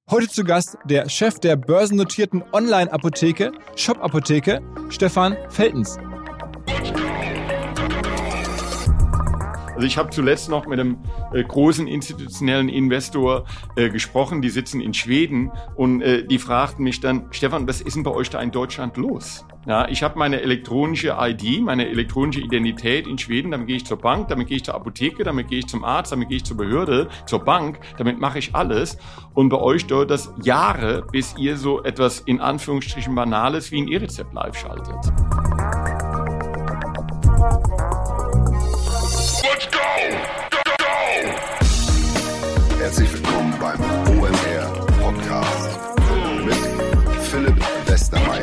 Heute zu Gast der Chef der börsennotierten Online-Apotheke, Shop-Apotheke, Stefan Veltens. Also ich habe zuletzt noch mit einem großen institutionellen Investor gesprochen, die sitzen in Schweden und die fragten mich dann, Stefan, was ist denn bei euch da in Deutschland los? Ja, ich habe meine elektronische ID, meine elektronische Identität in Schweden, damit gehe ich zur Bank, damit gehe ich zur Apotheke, damit gehe ich zum Arzt, damit gehe ich zur Behörde, zur Bank, damit mache ich alles. Und bei euch dauert das Jahre, bis ihr so etwas in Anführungsstrichen Banales wie ein E-Rezept live schaltet. Herzlich willkommen beim OMR Podcast mit Philipp Westermeier.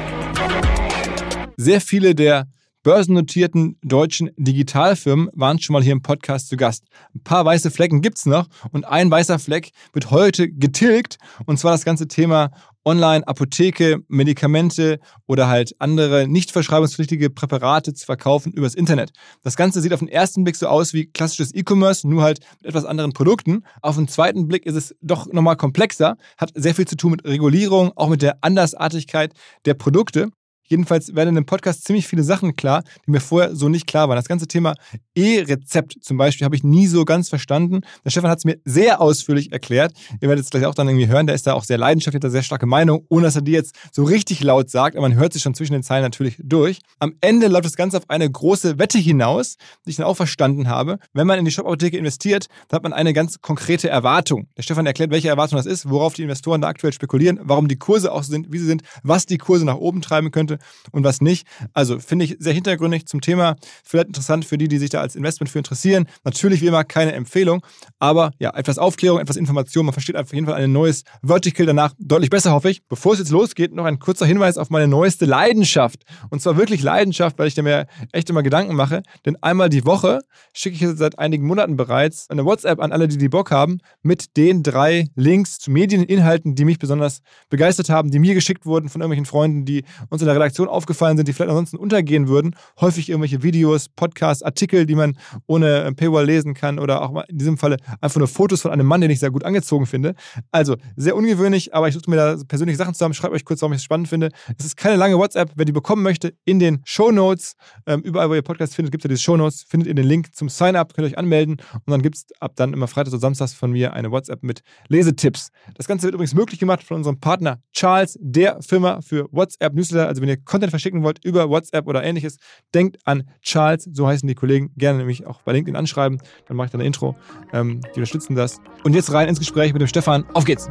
Sehr viele der börsennotierten deutschen Digitalfirmen waren schon mal hier im Podcast zu Gast. Ein paar weiße Flecken gibt's noch und ein weißer Fleck wird heute getilgt, und zwar das ganze Thema Online, Apotheke, Medikamente oder halt andere nicht verschreibungspflichtige Präparate zu verkaufen übers Internet. Das Ganze sieht auf den ersten Blick so aus wie klassisches E-Commerce, nur halt mit etwas anderen Produkten. Auf den zweiten Blick ist es doch nochmal komplexer, hat sehr viel zu tun mit Regulierung, auch mit der Andersartigkeit der Produkte. Jedenfalls werden in dem Podcast ziemlich viele Sachen klar, die mir vorher so nicht klar waren. Das ganze Thema E-Rezept zum Beispiel habe ich nie so ganz verstanden. Der Stefan hat es mir sehr ausführlich erklärt. Ihr werdet es gleich auch dann irgendwie hören. Der ist da auch sehr leidenschaftlich, hat da sehr starke Meinung, ohne dass er die jetzt so richtig laut sagt. Aber man hört sich schon zwischen den Zeilen natürlich durch. Am Ende läuft das Ganze auf eine große Wette hinaus, die ich dann auch verstanden habe. Wenn man in die Shop-Apotheke investiert, dann hat man eine ganz konkrete Erwartung. Der Stefan erklärt, welche Erwartung das ist, worauf die Investoren da aktuell spekulieren, warum die Kurse auch so sind, wie sie sind, was die Kurse nach oben treiben könnte und was nicht. Also finde ich sehr hintergründig zum Thema. Vielleicht interessant für die, die sich da als Investment für interessieren. Natürlich wie immer keine Empfehlung, aber ja, etwas Aufklärung, etwas Information. Man versteht auf jeden Fall ein neues Vertical danach deutlich besser, hoffe ich. Bevor es jetzt losgeht, noch ein kurzer Hinweis auf meine neueste Leidenschaft. Und zwar wirklich Leidenschaft, weil ich mir echt immer Gedanken mache. Denn einmal die Woche schicke ich seit einigen Monaten bereits eine WhatsApp an alle, die Bock haben, mit den 3 Links zu Medieninhalten, die mich besonders begeistert haben, die mir geschickt wurden von irgendwelchen Freunden, die uns in der Redaktion aufgefallen sind, die vielleicht ansonsten untergehen würden. Häufig irgendwelche Videos, Podcasts, Artikel, die man ohne Paywall lesen kann oder auch in diesem Falle einfach nur Fotos von einem Mann, den ich sehr gut angezogen finde. Also sehr ungewöhnlich, aber ich suche mir da persönliche Sachen zusammen. Schreibe euch kurz, warum ich es spannend finde. Es ist keine lange WhatsApp. Wer die bekommen möchte, in den Shownotes, überall, wo ihr Podcast findet, gibt es ja diese Shownotes, findet ihr den Link zum Sign-up, könnt ihr euch anmelden und dann gibt es ab dann immer Freitags oder Samstags von mir eine WhatsApp mit Lesetipps. Das Ganze wird übrigens möglich gemacht von unserem Partner Charles, der Firma für WhatsApp-Newsletter. Also wenn ihr Content verschicken wollt über WhatsApp oder ähnliches, denkt an Charles, so heißen die Kollegen, gerne nämlich auch bei LinkedIn anschreiben, dann mache ich dann ein Intro, die unterstützen das. Und jetzt rein ins Gespräch mit dem Stefan, auf geht's!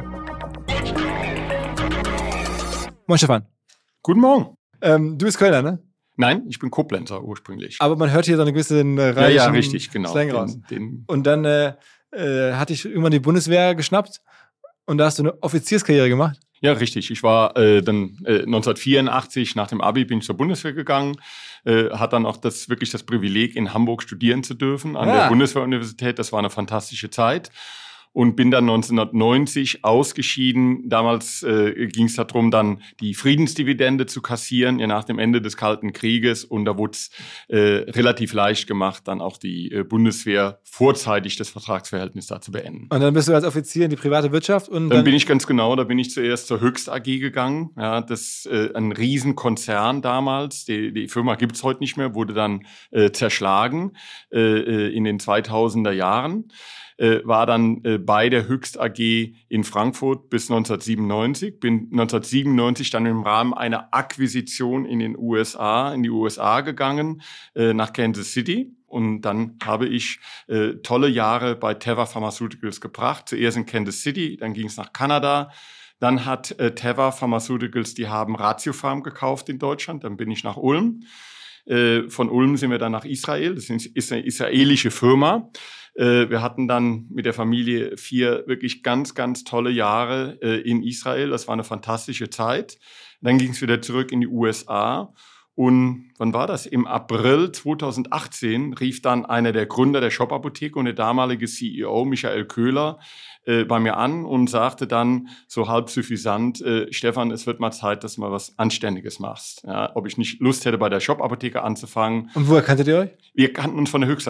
Moin Stefan. Guten Morgen. Du bist Kölner, ne? Nein, ich bin Koblenzer ursprünglich. Aber man hört hier so eine gewisse Reihe ja, richtig, genau. Slang raus. Und dann hatte ich irgendwann die Bundeswehr geschnappt und da hast du eine Offizierskarriere gemacht. Ja, richtig. Ich war dann 1984 nach dem Abi bin ich zur Bundeswehr gegangen, hatte dann auch wirklich das Privileg, in Hamburg studieren zu dürfen an der Bundeswehruniversität. Das war eine fantastische Zeit. Und bin dann 1990 ausgeschieden. Damals ging es darum, dann die Friedensdividende zu kassieren, ja, nach dem Ende des Kalten Krieges. Und da wurde es relativ leicht gemacht, dann auch die Bundeswehr vorzeitig das Vertragsverhältnis da zu beenden. Und dann bist du als Offizier in die private Wirtschaft? Und dann bin ich da bin ich zuerst zur Höchst AG gegangen. Ja, das ein Riesenkonzern damals. Die Firma gibt's heute nicht mehr, wurde dann zerschlagen in den 2000er Jahren. War dann bei der Höchst AG in Frankfurt bis 1997. Bin 1997 dann im Rahmen einer Akquisition in die USA gegangen, nach Kansas City. Und dann habe ich tolle Jahre bei Teva Pharmaceuticals gebracht. Zuerst in Kansas City, dann ging es nach Kanada. Dann hat Teva Pharmaceuticals, die haben Ratiopharm gekauft in Deutschland. Dann bin ich nach Ulm. Von Ulm sind wir dann nach Israel. Das ist eine israelische Firma. Wir hatten dann mit der Familie 4 wirklich ganz, ganz tolle Jahre in Israel. Das war eine fantastische Zeit. Dann ging es wieder zurück in die USA. Und wann war das? Im April 2018 rief dann einer der Gründer der Shop-Apotheke und der damalige CEO, Michael Köhler, bei mir an und sagte dann so halb suffisant, Stefan, es wird mal Zeit, dass du mal was Anständiges machst. Ja, ob ich nicht Lust hätte, bei der Shop-Apotheke anzufangen. Und woher kanntet ihr euch? Wir kannten uns von der Höchst AG.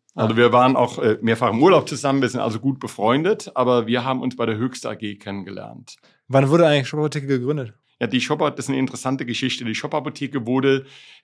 Also wir waren auch mehrfach im Urlaub zusammen, wir sind also gut befreundet, aber wir haben uns bei der Höchst AG kennengelernt. Wann wurde eigentlich Shop Apotheke gegründet? Ja, das ist eine interessante Geschichte. Die Shop Apotheke wurde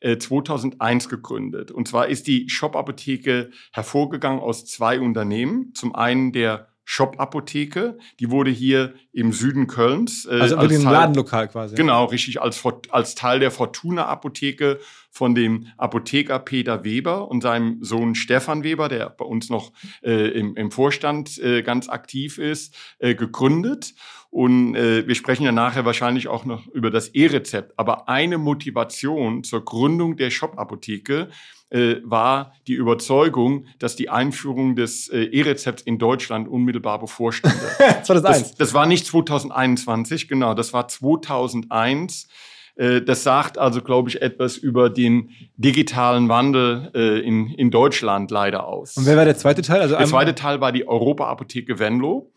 2001 gegründet. Und zwar ist die Shop Apotheke hervorgegangen aus 2 Unternehmen. Zum einen der Shop Apotheke, die wurde hier im Süden Kölns. Also wirklich ein Ladenlokal quasi. Genau, richtig, als Teil der Fortuna Apotheke von dem Apotheker Peter Weber und seinem Sohn Stefan Weber, der bei uns noch im Vorstand ganz aktiv ist, gegründet. Und wir sprechen ja nachher wahrscheinlich auch noch über das E-Rezept. Aber eine Motivation zur Gründung der Shop Apotheke war die Überzeugung, dass die Einführung des E-Rezepts in Deutschland unmittelbar bevorstünde. Das war nicht 2021, genau, das war 2001. Das sagt also, glaube ich, etwas über den digitalen Wandel in Deutschland leider aus. Und wer war der zweite Teil? Also der zweite Teil war die Europa-Apotheke Venlo.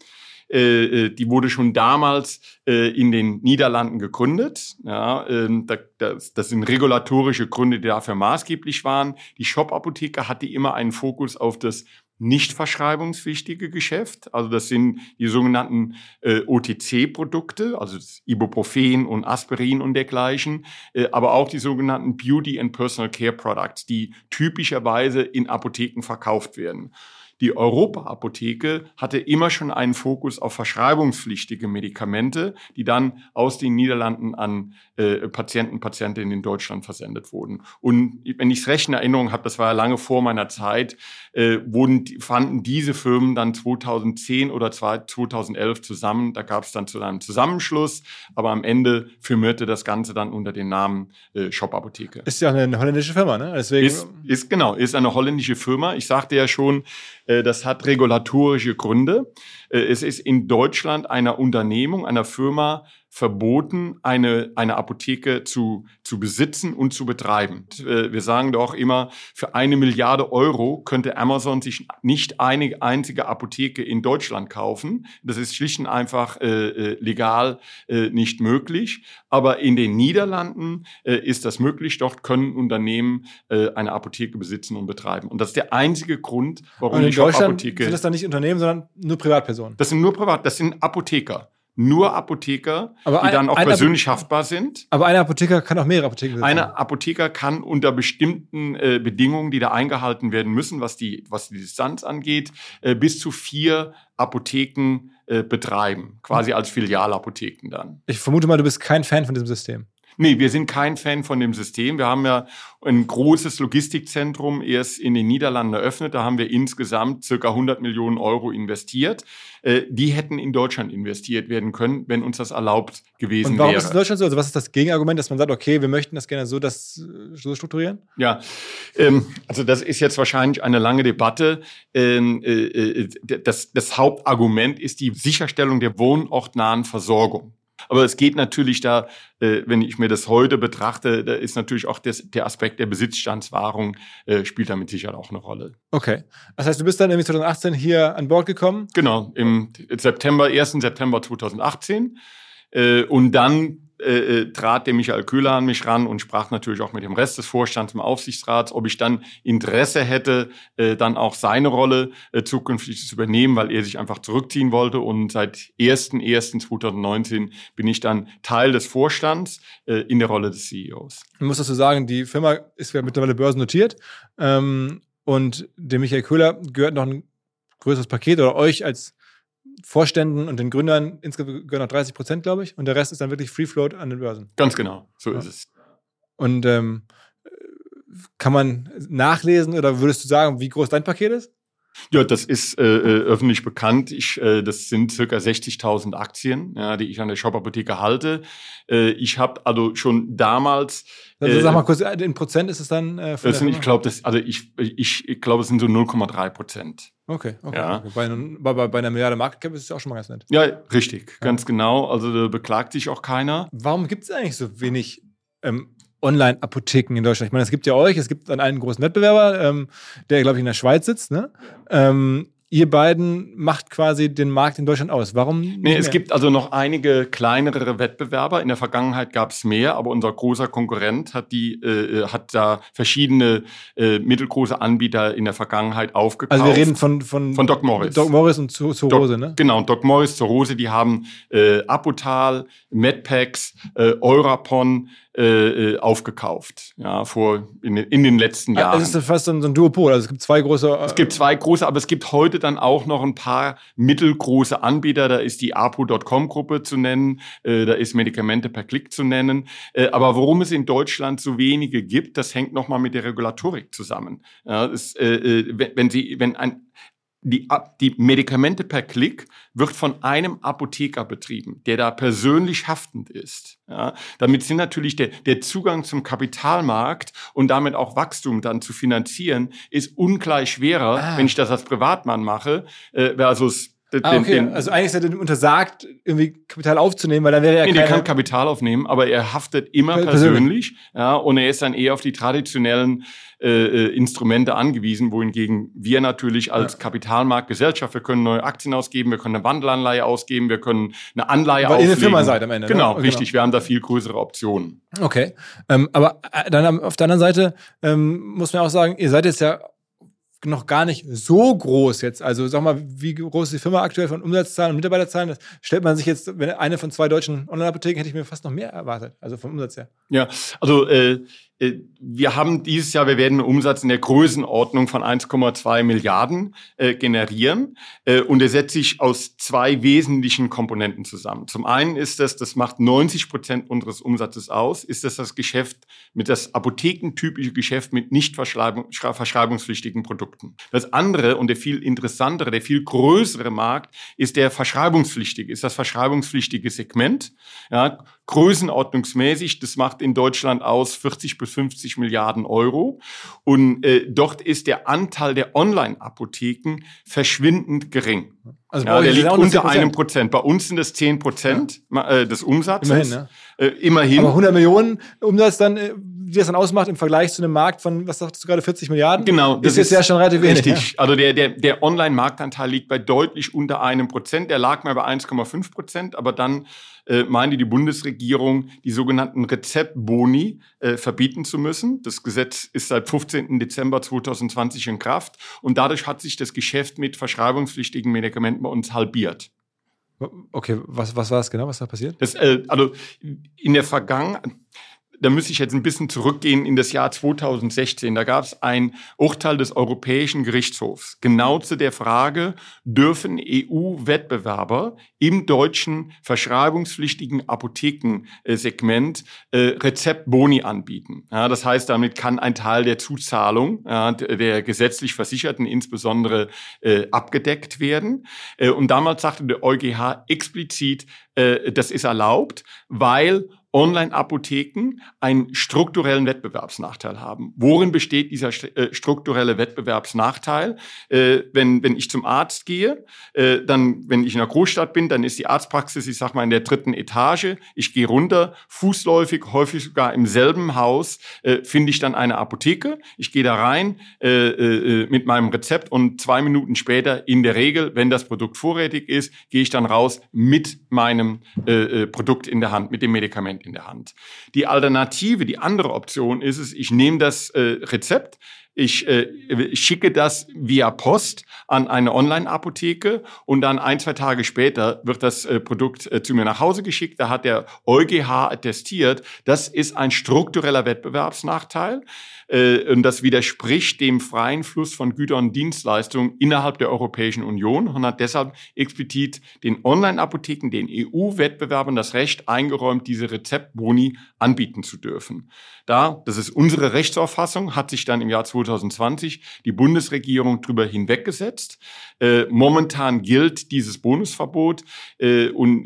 Die wurde schon damals in den Niederlanden gegründet. Ja, das sind regulatorische Gründe, die dafür maßgeblich waren. Die Shop-Apotheke hatte immer einen Fokus auf das nicht verschreibungspflichtige Geschäft. Also das sind die sogenannten OTC-Produkte, also das Ibuprofen und Aspirin und dergleichen, aber auch die sogenannten Beauty and Personal Care Products, die typischerweise in Apotheken verkauft werden. Die Europa-Apotheke hatte immer schon einen Fokus auf verschreibungspflichtige Medikamente, die dann aus den Niederlanden an Patientinnen in Deutschland versendet wurden. Und wenn ich es recht in Erinnerung habe, das war ja lange vor meiner Zeit, fanden diese Firmen dann 2010 oder 2011 zusammen. Da gab es dann zu einem Zusammenschluss, aber am Ende firmierte das Ganze dann unter dem Namen Shop Apotheke. Ist ja eine holländische Firma, ne? Deswegen Ist eine holländische Firma. Ich sagte ja schon, das hat regulatorische Gründe. Es ist in Deutschland einer Unternehmung, einer Firma verboten, eine Apotheke zu besitzen und zu betreiben. Wir sagen doch immer, für 1 Milliarde Euro könnte Amazon sich nicht eine einzige Apotheke in Deutschland kaufen. Das ist schlicht und einfach legal nicht möglich. Aber in den Niederlanden ist das möglich. Dort können Unternehmen eine Apotheke besitzen und betreiben. Und das ist der einzige Grund, warum die Shop-Apotheke... Sind das dann nicht Unternehmen, sondern nur Privatpersonen? Das sind nur das sind Apotheker. Nur Apotheker, die dann auch persönlich haftbar sind. Aber ein Apotheker kann auch mehrere Apotheken besitzen. Eine Apotheker kann unter bestimmten Bedingungen, die da eingehalten werden müssen, was die Distanz angeht, bis zu 4 Apotheken betreiben, quasi als Filialapotheken dann. Ich vermute mal, du bist kein Fan von diesem System. Nee, wir sind kein Fan von dem System. Wir haben ja ein großes Logistikzentrum erst in den Niederlanden eröffnet. Da haben wir insgesamt circa 100 Millionen Euro investiert. Die hätten in Deutschland investiert werden können, wenn uns das erlaubt gewesen wäre. Und warum ist es in Deutschland so? Also was ist das Gegenargument, dass man sagt, okay, wir möchten das gerne so strukturieren? Ja, also das ist jetzt wahrscheinlich eine lange Debatte. Das Hauptargument ist die Sicherstellung der wohnortnahen Versorgung. Aber es geht natürlich da, wenn ich mir das heute betrachte, da ist natürlich auch der Aspekt der Besitzstandswahrung spielt da mit Sicherheit auch eine Rolle. Okay. Das heißt, du bist dann irgendwie 2018 hier an Bord gekommen? Genau, im 1. September 2018. Und dann trat der Michael Köhler an mich ran und sprach natürlich auch mit dem Rest des Vorstands im Aufsichtsrat, ob ich dann Interesse hätte, dann auch seine Rolle zukünftig zu übernehmen, weil er sich einfach zurückziehen wollte. Und seit 1.1.2019 bin ich dann Teil des Vorstands in der Rolle des CEOs. Ich muss dazu sagen, die Firma ist ja mittlerweile börsennotiert und dem Michael Köhler gehört noch ein größeres Paket oder euch als Vorständen und den Gründern insgesamt gehören noch 30%, glaube ich. Und der Rest ist dann wirklich Free Float an den Börsen. Ganz genau, so ist es. Und kann man nachlesen oder würdest du sagen, wie groß dein Paket ist? Ja, das ist öffentlich bekannt. Das sind circa 60.000 Aktien, ja, die ich an der Shop Apotheke halte. Ich habe also schon damals... Also sag mal kurz, in Prozent ist es dann? Ich glaube, es sind so 0,3%. Okay. Ja. Bei einer Milliarde Market Cap ist es auch schon mal ganz nett. Ja, richtig, ganz genau. Also da beklagt sich auch keiner. Warum gibt es eigentlich so wenig Online-Apotheken in Deutschland? Ich meine, es gibt ja euch, es gibt dann einen großen Wettbewerber, der, glaube ich, in der Schweiz sitzt, ne? ihr beiden macht quasi den Markt in Deutschland aus. Warum nicht Nee, es mehr? gibt also noch einige kleinere Wettbewerber. In der Vergangenheit gab es mehr, aber unser großer Konkurrent hat da verschiedene mittelgroße Anbieter in der Vergangenheit aufgekauft. Also wir reden von Doc Morris. Doc Morris und Zurose, ne? Genau, Doc Morris, Zurose, die haben Apotal, Medpex, Eurapon aufgekauft, ja, in den letzten Jahren. Also es ist fast so ein Duopol, also es gibt zwei große... Es gibt zwei große, aber es gibt heute dann auch noch ein paar mittelgroße Anbieter. Da ist die apo.com-Gruppe zu nennen, da ist Medikamente per Klick zu nennen. Aber warum es in Deutschland so wenige gibt, das hängt nochmal mit der Regulatorik zusammen. Ja, die Medikamente per Klick wird von einem Apotheker betrieben, der da persönlich haftend ist. Ja, damit sind natürlich der Zugang zum Kapitalmarkt und damit auch Wachstum dann zu finanzieren, ist ungleich schwerer, wenn ich das als Privatmann mache, versus okay. Also eigentlich ist er dem untersagt, irgendwie Kapital aufzunehmen, weil dann wäre er der kann Kapital aufnehmen, aber er haftet immer persönlich. Ja, und er ist dann eher auf die traditionellen Instrumente angewiesen, wohingegen wir natürlich als Kapitalmarktgesellschaft, wir können neue Aktien ausgeben, wir können eine Wandelanleihe ausgeben, wir können eine Anleihe auslegen. Weil ihr eine Firma seid am Ende. Genau, ne? richtig. Wir haben da viel größere Optionen. Okay. Aber dann auf der anderen Seite muss man auch sagen, ihr seid jetzt ja noch gar nicht so groß jetzt. Also sag mal, wie groß ist die Firma aktuell von Umsatzzahlen und Mitarbeiterzahlen? Das stellt man sich jetzt, wenn eine von 2 deutschen Online-Apotheken, hätte ich mir fast noch mehr erwartet, also vom Umsatz her. Ja, also wir haben dieses Jahr, wir werden einen Umsatz in der Größenordnung von 1,2 Milliarden generieren und er setzt sich aus 2 wesentlichen Komponenten zusammen. Zum einen ist das macht 90% unseres Umsatzes aus, ist das Geschäft das apothekentypische Geschäft mit nicht verschreibungspflichtigen Produkten. Das andere und der viel interessantere, der viel größere Markt ist das verschreibungspflichtige Segment. Ja, größenordnungsmäßig, das macht in Deutschland aus 40 bis 50 Milliarden Euro. Und dort ist der Anteil der Online-Apotheken verschwindend gering. Also der liegt unter 1%. Bei uns sind es 10% des Umsatzes. Immerhin, ne? Immerhin. Aber 100 Millionen Umsatz dann, wie das dann ausmacht im Vergleich zu einem Markt von, was sagtest du gerade, 40 Milliarden? Genau. Das ist jetzt ja schon relativ wenig. Richtig. Ja. Also der Online-Marktanteil liegt bei deutlich unter 1%. Der lag mal bei 1,5%, aber dann meinte die Bundesregierung, die sogenannten Rezeptboni verbieten zu müssen. Das Gesetz ist seit 15. Dezember 2020 in Kraft und dadurch hat sich das Geschäft mit verschreibungspflichtigen Medikamenten bei uns halbiert. Okay, was war das genau, was da passiert? Also in der Vergangenheit, da müsste ich jetzt ein bisschen zurückgehen in das Jahr 2016. Da gab es ein Urteil des Europäischen Gerichtshofs genau zu der Frage, dürfen EU-Wettbewerber im deutschen verschreibungspflichtigen Apothekensegment Rezeptboni anbieten. Ja, das heißt, damit kann ein Teil der Zuzahlung der gesetzlich Versicherten insbesondere abgedeckt werden. Und damals sagte der EuGH explizit, das ist erlaubt, weil Online-Apotheken einen strukturellen Wettbewerbsnachteil haben. Worin besteht dieser strukturelle Wettbewerbsnachteil? Wenn ich zum Arzt gehe, wenn ich in einer Großstadt bin, dann ist die Arztpraxis, ich sag mal, in der 3. Etage. Ich gehe runter, fußläufig, häufig sogar im selben Haus, finde ich dann eine Apotheke. Ich gehe da rein mit meinem Rezept und 2 Minuten später, in der Regel, wenn das Produkt vorrätig ist, gehe ich dann raus mit meinem Produkt in der Hand, mit dem Medikament in der Hand. Die Alternative, die andere Option ist es, ich nehme das Rezept, ich schicke das via Post an eine Online-Apotheke und dann 1-2 Tage später wird das Produkt zu mir nach Hause geschickt. Da hat der EuGH attestiert, das ist ein struktureller Wettbewerbsnachteil und das widerspricht dem freien Fluss von Gütern und Dienstleistungen innerhalb der Europäischen Union und hat deshalb explizit den Online-Apotheken, den EU-Wettbewerbern das Recht eingeräumt, diese Rezeptboni anbieten zu dürfen. Das ist unsere Rechtsauffassung, hat sich dann im Jahr 2020 die Bundesregierung drüber hinweggesetzt. Momentan gilt dieses Bonusverbot und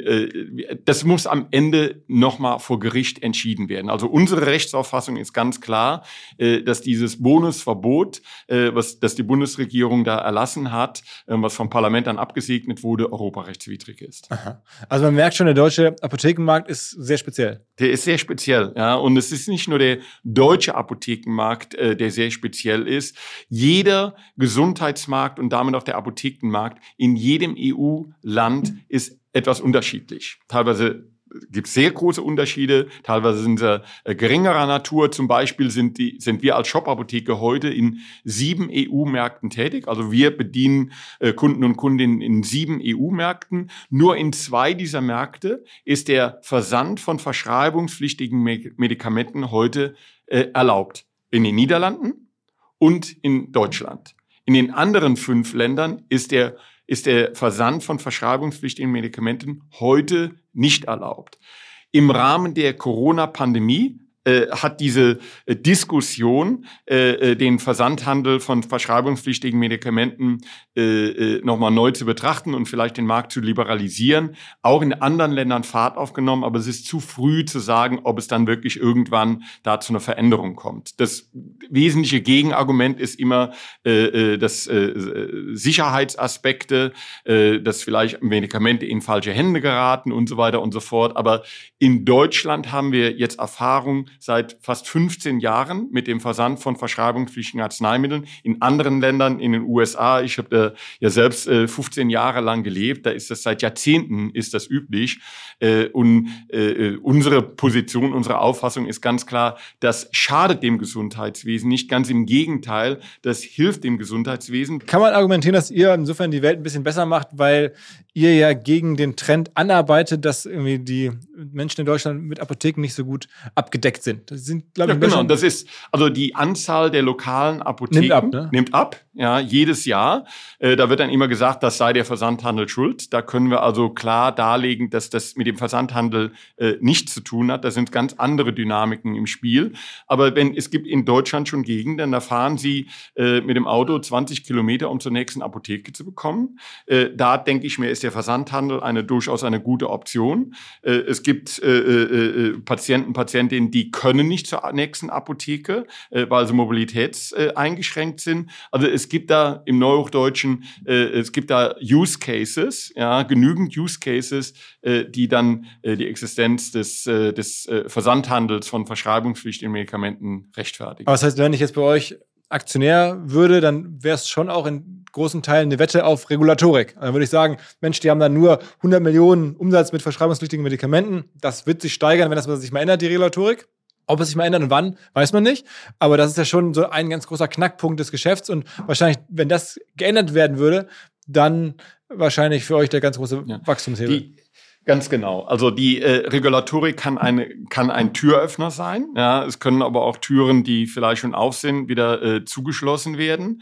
das muss am Ende nochmal vor Gericht entschieden werden. Also unsere Rechtsauffassung ist ganz klar, dass dieses Bonusverbot, das die Bundesregierung da erlassen hat, was vom Parlament dann abgesegnet wurde, europarechtswidrig ist. Aha. Also man merkt schon, der deutsche Apothekenmarkt ist sehr speziell. Der ist sehr speziell, ja. Und es ist nicht nur der deutsche Apothekenmarkt, der sehr speziell ist. Jeder Gesundheitsmarkt und damit auch der Apothekenmarkt in jedem EU-Land ist etwas unterschiedlich. Teilweise gibt es sehr große Unterschiede, teilweise sind sie geringerer Natur. Zum Beispiel sind wir als Shop-Apotheke heute in 7 EU-Märkten tätig. Also wir bedienen Kunden und Kundinnen in 7 EU-Märkten. Nur in 2 dieser Märkte ist der Versand von verschreibungspflichtigen Medikamenten heute erlaubt. In den Niederlanden und in Deutschland. In den anderen 5 Ländern ist der Versand von verschreibungspflichtigen Medikamenten heute nicht erlaubt. Im Rahmen der Corona-Pandemie hat diese Diskussion, den Versandhandel von verschreibungspflichtigen Medikamenten nochmal neu zu betrachten und vielleicht den Markt zu liberalisieren, auch in anderen Ländern Fahrt aufgenommen. Aber es ist zu früh zu sagen, ob es dann wirklich irgendwann da zu einer Veränderung kommt. Das wesentliche Gegenargument ist immer dass Sicherheitsaspekte, dass vielleicht Medikamente in falsche Hände geraten und so weiter und so fort. Aber in Deutschland haben wir jetzt Erfahrung seit fast 15 Jahren mit dem Versand von verschreibungspflichtigen Arzneimitteln. In anderen Ländern, in den USA, ich habe ja selbst 15 Jahre lang gelebt, da ist das seit Jahrzehnten ist das üblich. Unsere Position, unsere Auffassung ist ganz klar, das schadet dem Gesundheitswesen nicht. Ganz im Gegenteil, das hilft dem Gesundheitswesen. Kann man argumentieren, dass ihr insofern die Welt ein bisschen besser macht, weil ihr ja gegen den Trend anarbeitet, dass irgendwie die Menschen in Deutschland mit Apotheken nicht so gut abgedeckt sind. Das sind, glaube ich, genau. Das ist also die Anzahl der lokalen Apotheken nimmt ab, ja, jedes Jahr. Da wird dann immer gesagt, das sei der Versandhandel schuld. Da können wir also klar darlegen, dass das mit dem Versandhandel nichts zu tun hat. Da sind ganz andere Dynamiken im Spiel. Aber es gibt in Deutschland schon Gegenden, da fahren Sie mit dem Auto 20 Kilometer, um zur nächsten Apotheke zu bekommen. Da denke ich mir, ist der Versandhandel durchaus eine gute Option. Es gibt Patientinnen, die können nicht zur nächsten Apotheke, weil sie mobilitätseingeschränkt sind. Also es gibt da im Neuhochdeutschen, es gibt da Use Cases, ja, genügend Use Cases, die dann die Existenz des Versandhandels von verschreibungspflichtigen Medikamenten rechtfertigen. Aber das heißt, wenn ich jetzt bei euch Aktionär würde, dann wäre es schon auch in großen Teilen eine Wette auf Regulatorik. Dann würde ich sagen, Mensch, die haben dann nur 100 Millionen Umsatz mit verschreibungspflichtigen Medikamenten. Das wird sich steigern, wenn das sich mal ändert, die Regulatorik. Ob es sich mal ändert und wann, weiß man nicht. Aber das ist ja schon so ein ganz großer Knackpunkt des Geschäfts. Und wahrscheinlich, wenn das geändert werden würde, dann wahrscheinlich für euch der ganz große Wachstumshebel. Ganz genau. Also die Regulatorik kann ein Türöffner sein. Ja, es können aber auch Türen, die vielleicht schon auf sind, wieder zugeschlossen werden.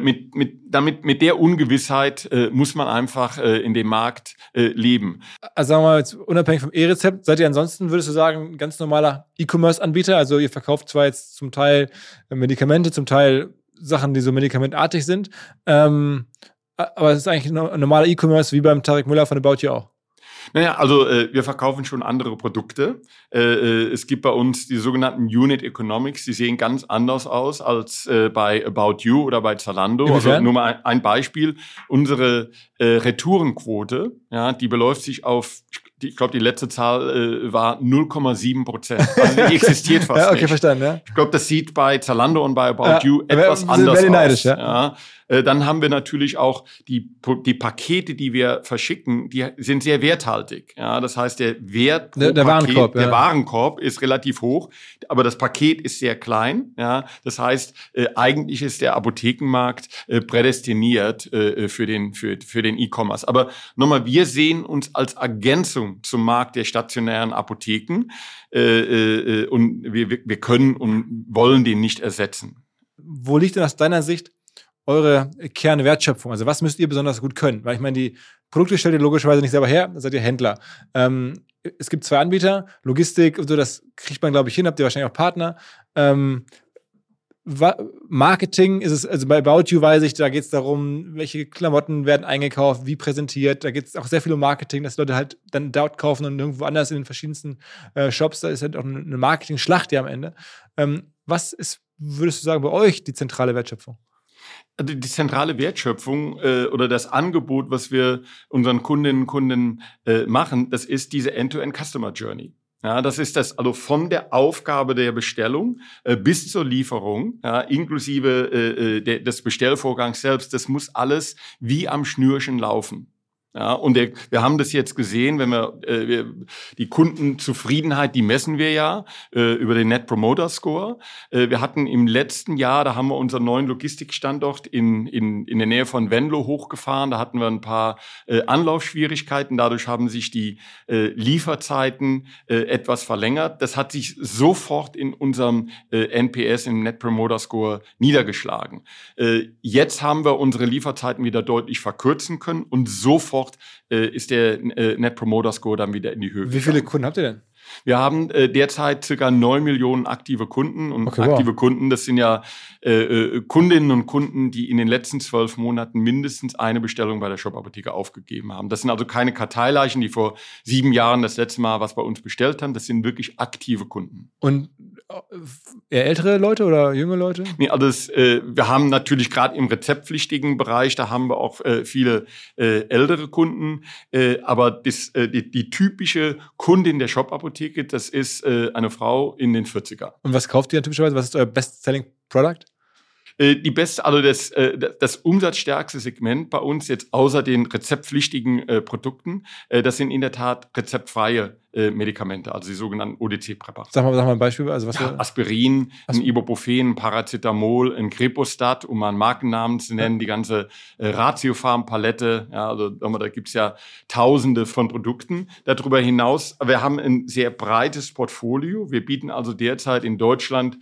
Mit der Ungewissheit muss man einfach in dem Markt leben. Also sagen wir mal, jetzt unabhängig vom E-Rezept, seid ihr ansonsten, würdest du sagen, ein ganz normaler E-Commerce-Anbieter? Also ihr verkauft zwar jetzt zum Teil Medikamente, zum Teil Sachen, die so medikamentartig sind, aber es ist eigentlich ein normaler E-Commerce wie beim Tarek Müller von About You auch. Naja, also wir verkaufen schon andere Produkte. Es gibt bei uns die sogenannten Unit Economics, die sehen ganz anders aus als bei About You oder bei Zalando. Also nur mal ein Beispiel. Unsere Retourenquote, ja, die beläuft sich auf, ich glaube, die letzte Zahl war 0,7%. Also die existiert fast ja, okay, nicht. Verstanden, ja. Ich glaube, das sieht bei Zalando und bei About You etwas anders aus. Neidisch, ja. Dann haben wir natürlich auch die Pakete, die wir verschicken, die sind sehr werthaltig. Ja, das heißt, der Wert pro der Paket, Warenkorb, der Warenkorb ist relativ hoch, aber das Paket ist sehr klein. Ja, das heißt, eigentlich ist der Apothekenmarkt prädestiniert für den E-Commerce. Aber nochmal, wir sehen uns als Ergänzung zum Markt der stationären Apotheken und wir können und wollen den nicht ersetzen. Wo liegt denn aus deiner Sicht eure Kernwertschöpfung? Also was müsst ihr besonders gut können? Weil ich meine, die Produkte stellt ihr logischerweise nicht selber her, da seid ihr Händler. Es gibt 2 Anbieter, Logistik und so, das kriegt man, glaube ich, hin, habt ihr wahrscheinlich auch Partner. Marketing ist es, also bei About You weiß ich, da geht es darum, welche Klamotten werden eingekauft, wie präsentiert. Da geht es auch sehr viel um Marketing, dass Leute halt dann dort kaufen und irgendwo anders in den verschiedensten Shops. Da ist halt auch eine Marketing-Schlacht ja am Ende. Was ist, würdest du sagen, bei euch die zentrale Wertschöpfung? Also die zentrale Wertschöpfung oder das Angebot, was wir unseren Kundinnen und Kunden machen, das ist diese End-to-End Customer Journey. Ja, das ist das, also von der Aufgabe der Bestellung bis zur Lieferung, ja, inklusive des Bestellvorgangs selbst, das muss alles wie am Schnürchen laufen. Ja, und wir haben das jetzt gesehen, wenn wir die Kundenzufriedenheit, die messen wir ja über den Net Promoter Score. Wir hatten im letzten Jahr, da haben wir unseren neuen Logistikstandort in der Nähe von Venlo hochgefahren. Da hatten wir ein paar Anlaufschwierigkeiten. Dadurch haben sich die Lieferzeiten etwas verlängert. Das hat sich sofort in unserem NPS, im Net Promoter Score, niedergeschlagen. Jetzt haben wir unsere Lieferzeiten wieder deutlich verkürzen können und sofort ist der Net Promoter Score dann wieder in die Höhe. Wie viele Kunden habt ihr denn? Wir haben derzeit ca. 9 Millionen aktive Kunden. Und aktive Kunden, das sind ja Kundinnen und Kunden, die in den letzten 12 Monaten mindestens eine Bestellung bei der Shop-Apotheke aufgegeben haben. Das sind also keine Karteileichen, die vor 7 Jahren das letzte Mal was bei uns bestellt haben. Das sind wirklich aktive Kunden. Und eher ältere Leute oder junge Leute? Nee, also wir haben natürlich gerade im rezeptpflichtigen Bereich, da haben wir auch viele ältere Kunden. Aber die typische Kundin der Shop-Apotheke, das ist eine Frau in den 40er. Und was kauft ihr typischerweise? Was ist euer Best-Selling-Product? Die beste, also das umsatzstärkste Segment bei uns jetzt außer den rezeptpflichtigen Produkten, das sind in der Tat rezeptfreie Medikamente, also die sogenannten OTC-Präparate. Sag mal ein Beispiel. Also Aspirin, ein Ibuprofen, ein Paracetamol, ein Crepostat, um mal einen Markennamen zu nennen, die ganze Ratiopharm-Palette. Ja, also da gibt's ja Tausende von Produkten. Darüber hinaus, wir haben ein sehr breites Portfolio. Wir bieten also derzeit in Deutschland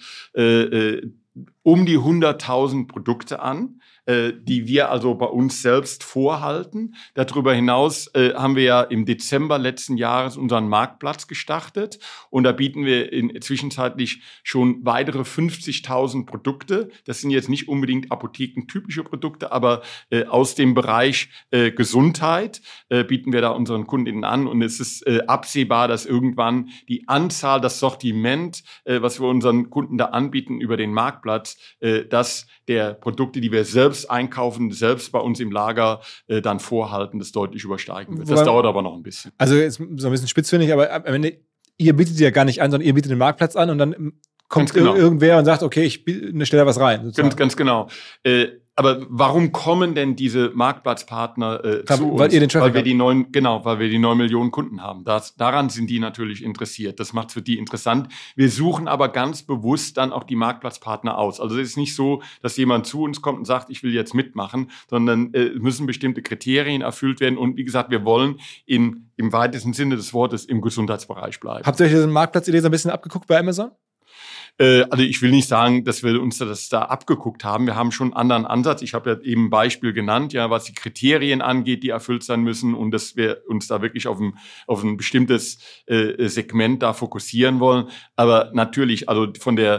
um die 100.000 Produkte an, die wir also bei uns selbst vorhalten. Darüber hinaus haben wir ja im Dezember letzten Jahres unseren Marktplatz gestartet und da bieten wir zwischenzeitlich schon weitere 50.000 Produkte. Das sind jetzt nicht unbedingt apothekentypische Produkte, aber aus dem Bereich Gesundheit bieten wir da unseren Kundinnen an und es ist absehbar, dass irgendwann die Anzahl, das Sortiment, was wir unseren Kunden da anbieten über den Marktplatz, dass der Produkte, die wir selbst einkaufen, selbst bei uns im Lager dann vorhalten, das deutlich übersteigen wird. Das dauert aber noch ein bisschen. Also jetzt so ein bisschen spitz finde ich, aber am Ende, ihr bietet ja gar nicht an, sondern ihr bietet den Marktplatz an und dann kommt irgendwer und sagt, okay, ich stelle da was rein. Ganz genau. Aber warum kommen denn diese Marktplatzpartner zu uns? Weil ihr den Traffic weil wir die 9 Millionen Kunden haben. Daran sind die natürlich interessiert. Das macht es für die interessant. Wir suchen aber ganz bewusst dann auch die Marktplatzpartner aus. Also es ist nicht so, dass jemand zu uns kommt und sagt, ich will jetzt mitmachen, sondern müssen bestimmte Kriterien erfüllt werden. Und wie gesagt, wir wollen im weitesten Sinne des Wortes im Gesundheitsbereich bleiben. Habt ihr euch diese Marktplatzidee so ein bisschen abgeguckt bei Amazon? Also ich will nicht sagen, dass wir uns das da abgeguckt haben. Wir haben schon einen anderen Ansatz. Ich habe ja eben ein Beispiel genannt, ja, was die Kriterien angeht, die erfüllt sein müssen und dass wir uns da wirklich auf ein bestimmtes Segment da fokussieren wollen. Aber natürlich, also von der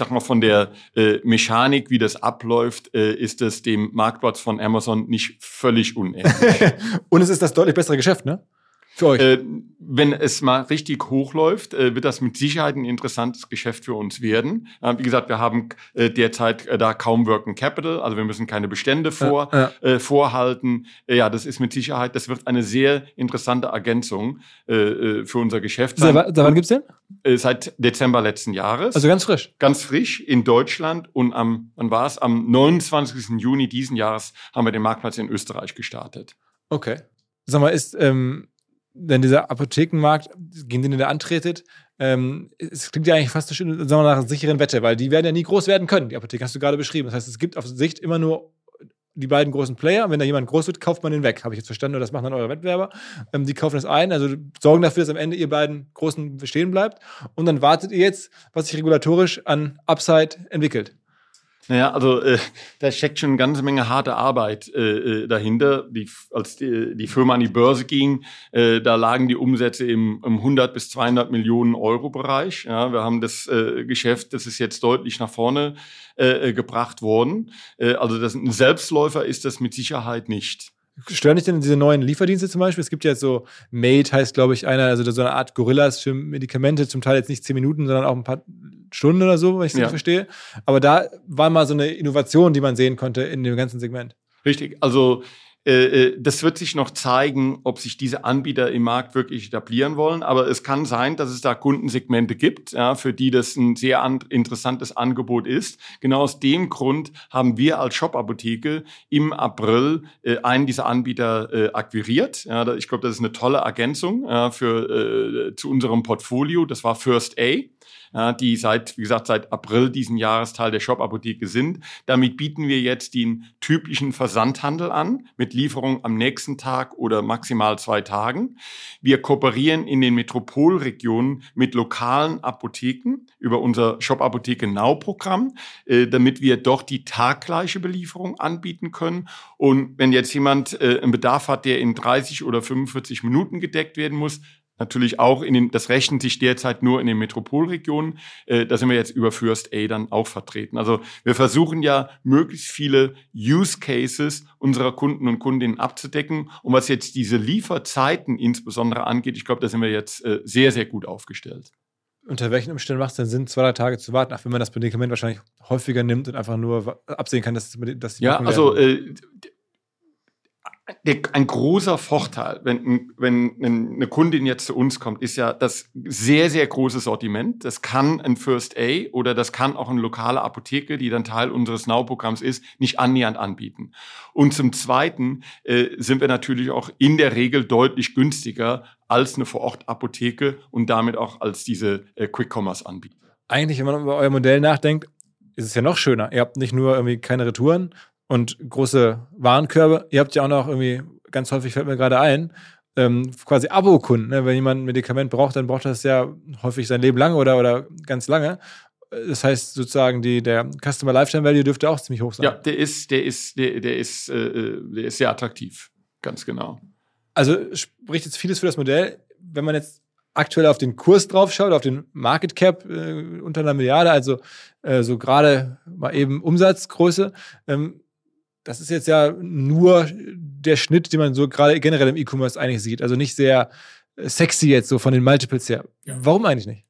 Mechanik, wie das abläuft, ist es dem Marktplatz von Amazon nicht völlig unähnlich. Und es ist das deutlich bessere Geschäft, ne? Für euch. Wenn es mal richtig hochläuft, wird das mit Sicherheit ein interessantes Geschäft für uns werden. Wie gesagt, wir haben derzeit da kaum Working Capital, also wir müssen keine Bestände vorhalten. Ja, das ist mit Sicherheit, das wird eine sehr interessante Ergänzung für unser Geschäft sein. Seit wann gibt's den? Seit Dezember letzten Jahres. Also ganz frisch? Ganz frisch in Deutschland und am 29. Juni diesen Jahres haben wir den Marktplatz in Österreich gestartet. Okay. Sag mal, ist denn dieser Apothekenmarkt, gegen den ihr da antretet, es klingt ja eigentlich fast sagen wir nach einer sicheren Wette, weil die werden ja nie groß werden können, die Apotheken, hast du gerade beschrieben. Das heißt, es gibt auf Sicht immer nur die beiden großen Player. Wenn da jemand groß wird, kauft man den weg. Habe ich jetzt verstanden, oder das machen dann eure Wettbewerber. Die kaufen das ein, also sorgen dafür, dass am Ende ihr beiden Großen bestehen bleibt. Und dann wartet ihr jetzt, was sich regulatorisch an Upside entwickelt. Naja, also da steckt schon eine ganze Menge harte Arbeit dahinter. Als die Firma an die Börse ging, da lagen die Umsätze im 100 bis 200 Millionen Euro Bereich. Ja, wir haben das Geschäft, das ist jetzt deutlich nach vorne gebracht worden. Also ein Selbstläufer ist das mit Sicherheit nicht. Stören dich denn diese neuen Lieferdienste zum Beispiel? Es gibt ja jetzt so, Made heißt, glaube ich, also so eine Art Gorillas für Medikamente, zum Teil jetzt nicht 10 Minuten, sondern auch ein paar Stunden oder so, wenn ich es nicht verstehe. Aber da war mal so eine Innovation, die man sehen konnte in dem ganzen Segment. Richtig, also Das wird sich noch zeigen, ob sich diese Anbieter im Markt wirklich etablieren wollen. Aber es kann sein, dass es da Kundensegmente gibt, ja, für die das ein sehr interessantes Angebot ist. Genau aus dem Grund haben wir als Shop-Apotheke im April einen dieser Anbieter akquiriert. Ja, ich glaube, das ist eine tolle Ergänzung zu unserem Portfolio. Das war First A. Ja, die seit April diesen Jahres Teil der Shop-Apotheke sind. Damit bieten wir jetzt den typischen Versandhandel an, mit Lieferung am nächsten Tag oder maximal 2 Tagen. Wir kooperieren in den Metropolregionen mit lokalen Apotheken über unser Shop-Apotheke Now-Programm, damit wir doch die taggleiche Belieferung anbieten können. Und wenn jetzt jemand einen Bedarf hat, der in 30 oder 45 Minuten gedeckt werden muss, natürlich auch das rechnet sich derzeit nur in den Metropolregionen. Da sind wir jetzt über First A dann auch vertreten. Also wir versuchen ja, möglichst viele Use Cases unserer Kunden und Kundinnen abzudecken. Und was jetzt diese Lieferzeiten insbesondere angeht, ich glaube, da sind wir jetzt sehr, sehr gut aufgestellt. Unter welchen Umständen macht es denn Sinn, 2-3 Tage zu warten, auch wenn man das Medikament wahrscheinlich häufiger nimmt und einfach nur absehen kann, dass die ja, also ein großer Vorteil, wenn eine Kundin jetzt zu uns kommt, ist ja das sehr, sehr große Sortiment. Das kann ein First A oder das kann auch eine lokale Apotheke, die dann Teil unseres Now-Programms ist, nicht annähernd anbieten. Und zum Zweiten sind wir natürlich auch in der Regel deutlich günstiger als eine Vor-Ort-Apotheke und damit auch als diese Quick-Commerce-Anbieter. Eigentlich, wenn man über euer Modell nachdenkt, ist es ja noch schöner. Ihr habt nicht nur irgendwie keine Retouren und große Warenkörbe. Ihr habt ja auch noch irgendwie, ganz häufig fällt mir gerade ein, quasi Abo-Kunden. Ne? Wenn jemand ein Medikament braucht, dann braucht das ja häufig sein Leben lang oder ganz lange. Das heißt sozusagen, der Customer Lifetime Value dürfte auch ziemlich hoch sein. Ja, der ist sehr attraktiv. Ganz genau. Also spricht jetzt vieles für das Modell. Wenn man jetzt aktuell auf den Kurs drauf schaut, auf den Market Cap unter 1 Milliarde, also so gerade mal eben Umsatzgröße, das ist jetzt ja nur der Schnitt, den man so gerade generell im E-Commerce eigentlich sieht. Also nicht sehr sexy jetzt so von den Multiples her. Ja. Warum eigentlich nicht?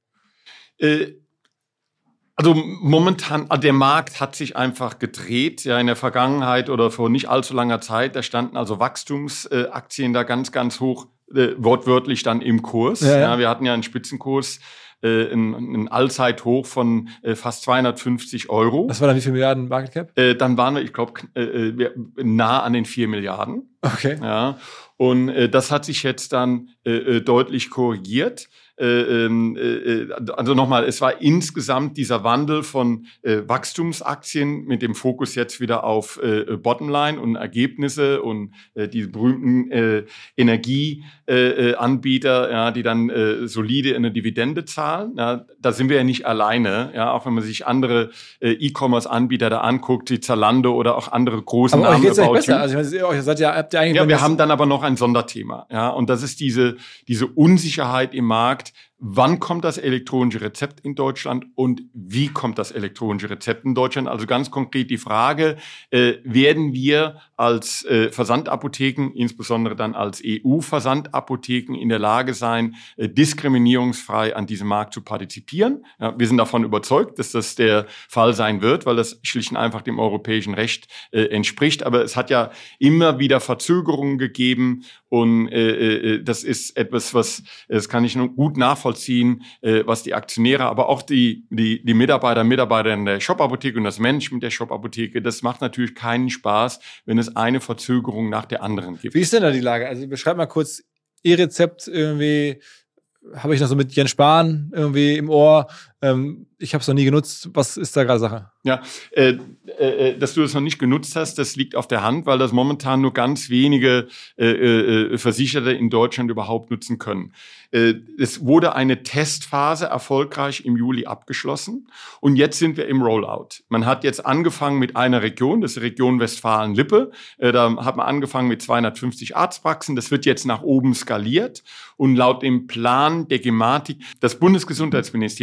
Also momentan, der Markt hat sich einfach gedreht. Ja, in der Vergangenheit oder vor nicht allzu langer Zeit, da standen also Wachstumsaktien da ganz, ganz hoch, wortwörtlich dann im Kurs. Ja, wir hatten ja einen Spitzenkurs, ein Allzeithoch von fast 250 €. Das war dann wie viel Milliarden Market Cap? Dann waren wir, ich glaube, nah an den 4 Milliarden. Okay. Ja, und das hat sich jetzt dann deutlich korrigiert. Also nochmal, es war insgesamt dieser Wandel von Wachstumsaktien mit dem Fokus jetzt wieder auf Bottomline und Ergebnisse und die berühmten Energieanbieter, ja, die dann solide eine Dividende zahlen. Ja, da sind wir ja nicht alleine, ja, auch wenn man sich andere E-Commerce-Anbieter da anguckt, wie Zalando oder auch andere große aber Namen. Aber euch geht's besser. Also habt ihr eigentlich ja, wir haben dann aber noch ein Sonderthema, ja, und das ist diese Unsicherheit im Markt. Wann kommt das elektronische Rezept in Deutschland und wie kommt das elektronische Rezept in Deutschland? Also ganz konkret die Frage, werden wir als Versandapotheken, insbesondere dann als EU-Versandapotheken in der Lage sein, diskriminierungsfrei an diesem Markt zu partizipieren? Ja, wir sind davon überzeugt, dass das der Fall sein wird, weil das schlicht und einfach dem europäischen Recht entspricht. Aber es hat ja immer wieder Verzögerungen gegeben und das ist etwas, das kann ich nur gut nachvollziehen, was die Aktionäre, aber auch die Mitarbeiter in der Shop-Apotheke und das Management der Shop-Apotheke, das macht natürlich keinen Spaß, wenn es eine Verzögerung nach der anderen gibt. Wie ist denn da die Lage? Also beschreib mal kurz E-Rezept irgendwie. Habe ich noch so mit Jens Spahn irgendwie im Ohr. Ich habe es noch nie genutzt. Was ist da gerade Sache? Ja, dass du das noch nicht genutzt hast, das liegt auf der Hand, weil das momentan nur ganz wenige Versicherte in Deutschland überhaupt nutzen können. Es wurde eine Testphase erfolgreich im Juli abgeschlossen und jetzt sind wir im Rollout. Man hat jetzt angefangen mit einer Region, das ist die Region Westfalen-Lippe. Da hat man angefangen mit 250 Arztpraxen. Das wird jetzt nach oben skaliert und laut dem Plan der Gematik, das Bundesgesundheitsministerium hält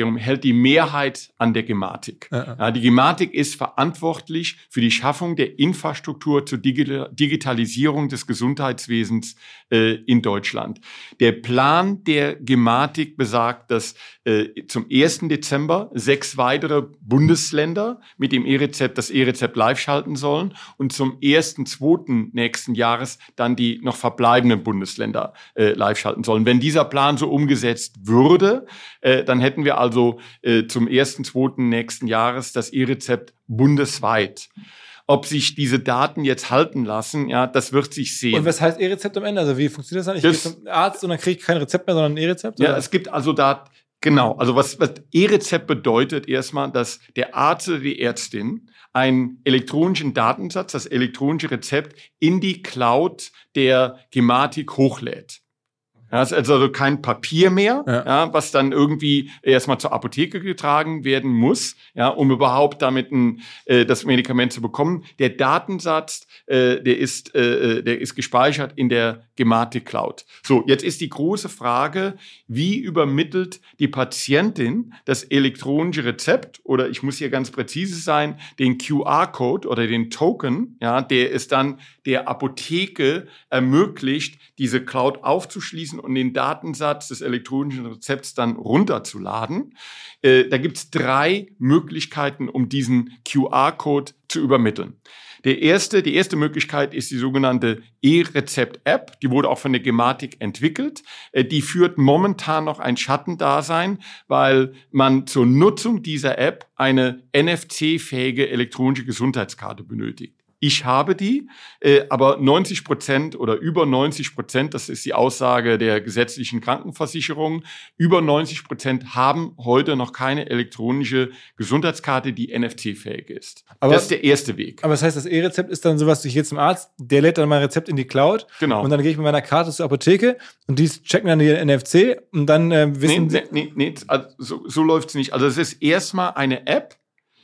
die Mehrheit an der Gematik. Ja, die Gematik ist verantwortlich für die Schaffung der Infrastruktur zur Digitalisierung des Gesundheitswesens in Deutschland. Der Plan der Gematik besagt, dass zum 1. Dezember 6 weitere Bundesländer mit dem E-Rezept das E-Rezept live schalten sollen und zum 1.2. nächsten Jahres dann die noch verbleibenden Bundesländer live schalten sollen. Wenn dieser Plan so umgesetzt würde, dann hätten wir also zum 1.2. nächsten Jahres das E-Rezept bundesweit. Ob sich diese Daten jetzt halten lassen, ja, das wird sich sehen. Und was heißt E-Rezept am Ende? Also wie funktioniert das dann? Ich gehe zum Arzt und dann kriege ich kein Rezept mehr, sondern ein E-Rezept? Ja, es gibt also da, genau, also was E-Rezept bedeutet erstmal, dass der Arzt oder die Ärztin einen elektronischen Datensatz, das elektronische Rezept, in die Cloud der Gematik hochlädt. Ja, es ist also kein Papier mehr, ja, was dann irgendwie erstmal zur Apotheke getragen werden muss, ja, um überhaupt damit das Medikament zu bekommen. Der Datensatz, der ist gespeichert in der Gematik Cloud. So, jetzt ist die große Frage, wie übermittelt die Patientin das elektronische Rezept oder ich muss hier ganz präzise sein, den QR-Code oder den Token, ja, der es dann der Apotheke ermöglicht, diese Cloud aufzuschließen und den Datensatz des elektronischen Rezepts dann runterzuladen. Da gibt es 3 Möglichkeiten, um diesen QR-Code zu übermitteln. Die erste Möglichkeit ist die sogenannte E-Rezept-App. Die wurde auch von der Gematik entwickelt. Die führt momentan noch ein Schattendasein, weil man zur Nutzung dieser App eine NFC-fähige elektronische Gesundheitskarte benötigt. Ich habe die, aber 90% oder über 90%, das ist die Aussage der gesetzlichen Krankenversicherung, über 90% haben heute noch keine elektronische Gesundheitskarte, die NFC-fähig ist. Aber das ist der erste Weg. Aber das heißt, das E-Rezept ist dann sowas, ich gehe zum Arzt, der lädt dann mein Rezept in die Cloud. Genau. Und dann gehe ich mit meiner Karte zur Apotheke und die checken dann die NFC und dann wissen sie... Nee, also, so läuft's nicht. Also es ist erstmal eine App,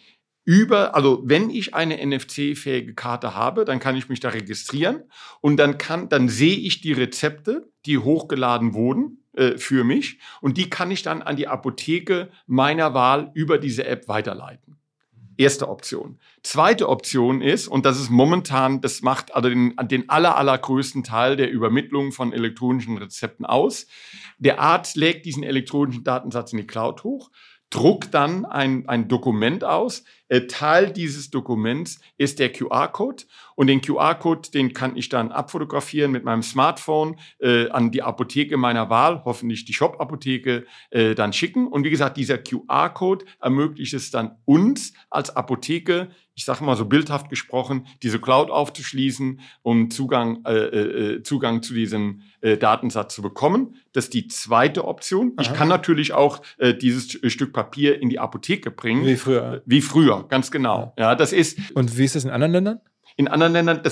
also wenn ich eine NFC-fähige Karte habe, dann kann ich mich da registrieren und dann sehe ich die Rezepte, die hochgeladen wurden für mich und die kann ich dann an die Apotheke meiner Wahl über diese App weiterleiten. Erste Option. Zweite Option ist, und das ist momentan, das macht also den allergrößten Teil der Übermittlung von elektronischen Rezepten aus. Der Arzt legt diesen elektronischen Datensatz in die Cloud hoch, druckt dann ein Dokument aus. Teil dieses Dokuments ist der QR-Code. Und den QR-Code, den kann ich dann abfotografieren mit meinem Smartphone an die Apotheke meiner Wahl, hoffentlich die Shop-Apotheke, dann schicken. Und wie gesagt, dieser QR-Code ermöglicht es dann uns als Apotheke, ich sage mal so bildhaft gesprochen, diese Cloud aufzuschließen, um Zugang zu diesem Datensatz zu bekommen. Das ist die zweite Option. Ich kann natürlich auch dieses Stück Papier in die Apotheke bringen. Wie früher, ganz genau. Ja, das ist. Und wie ist das in anderen Ländern? In anderen Ländern,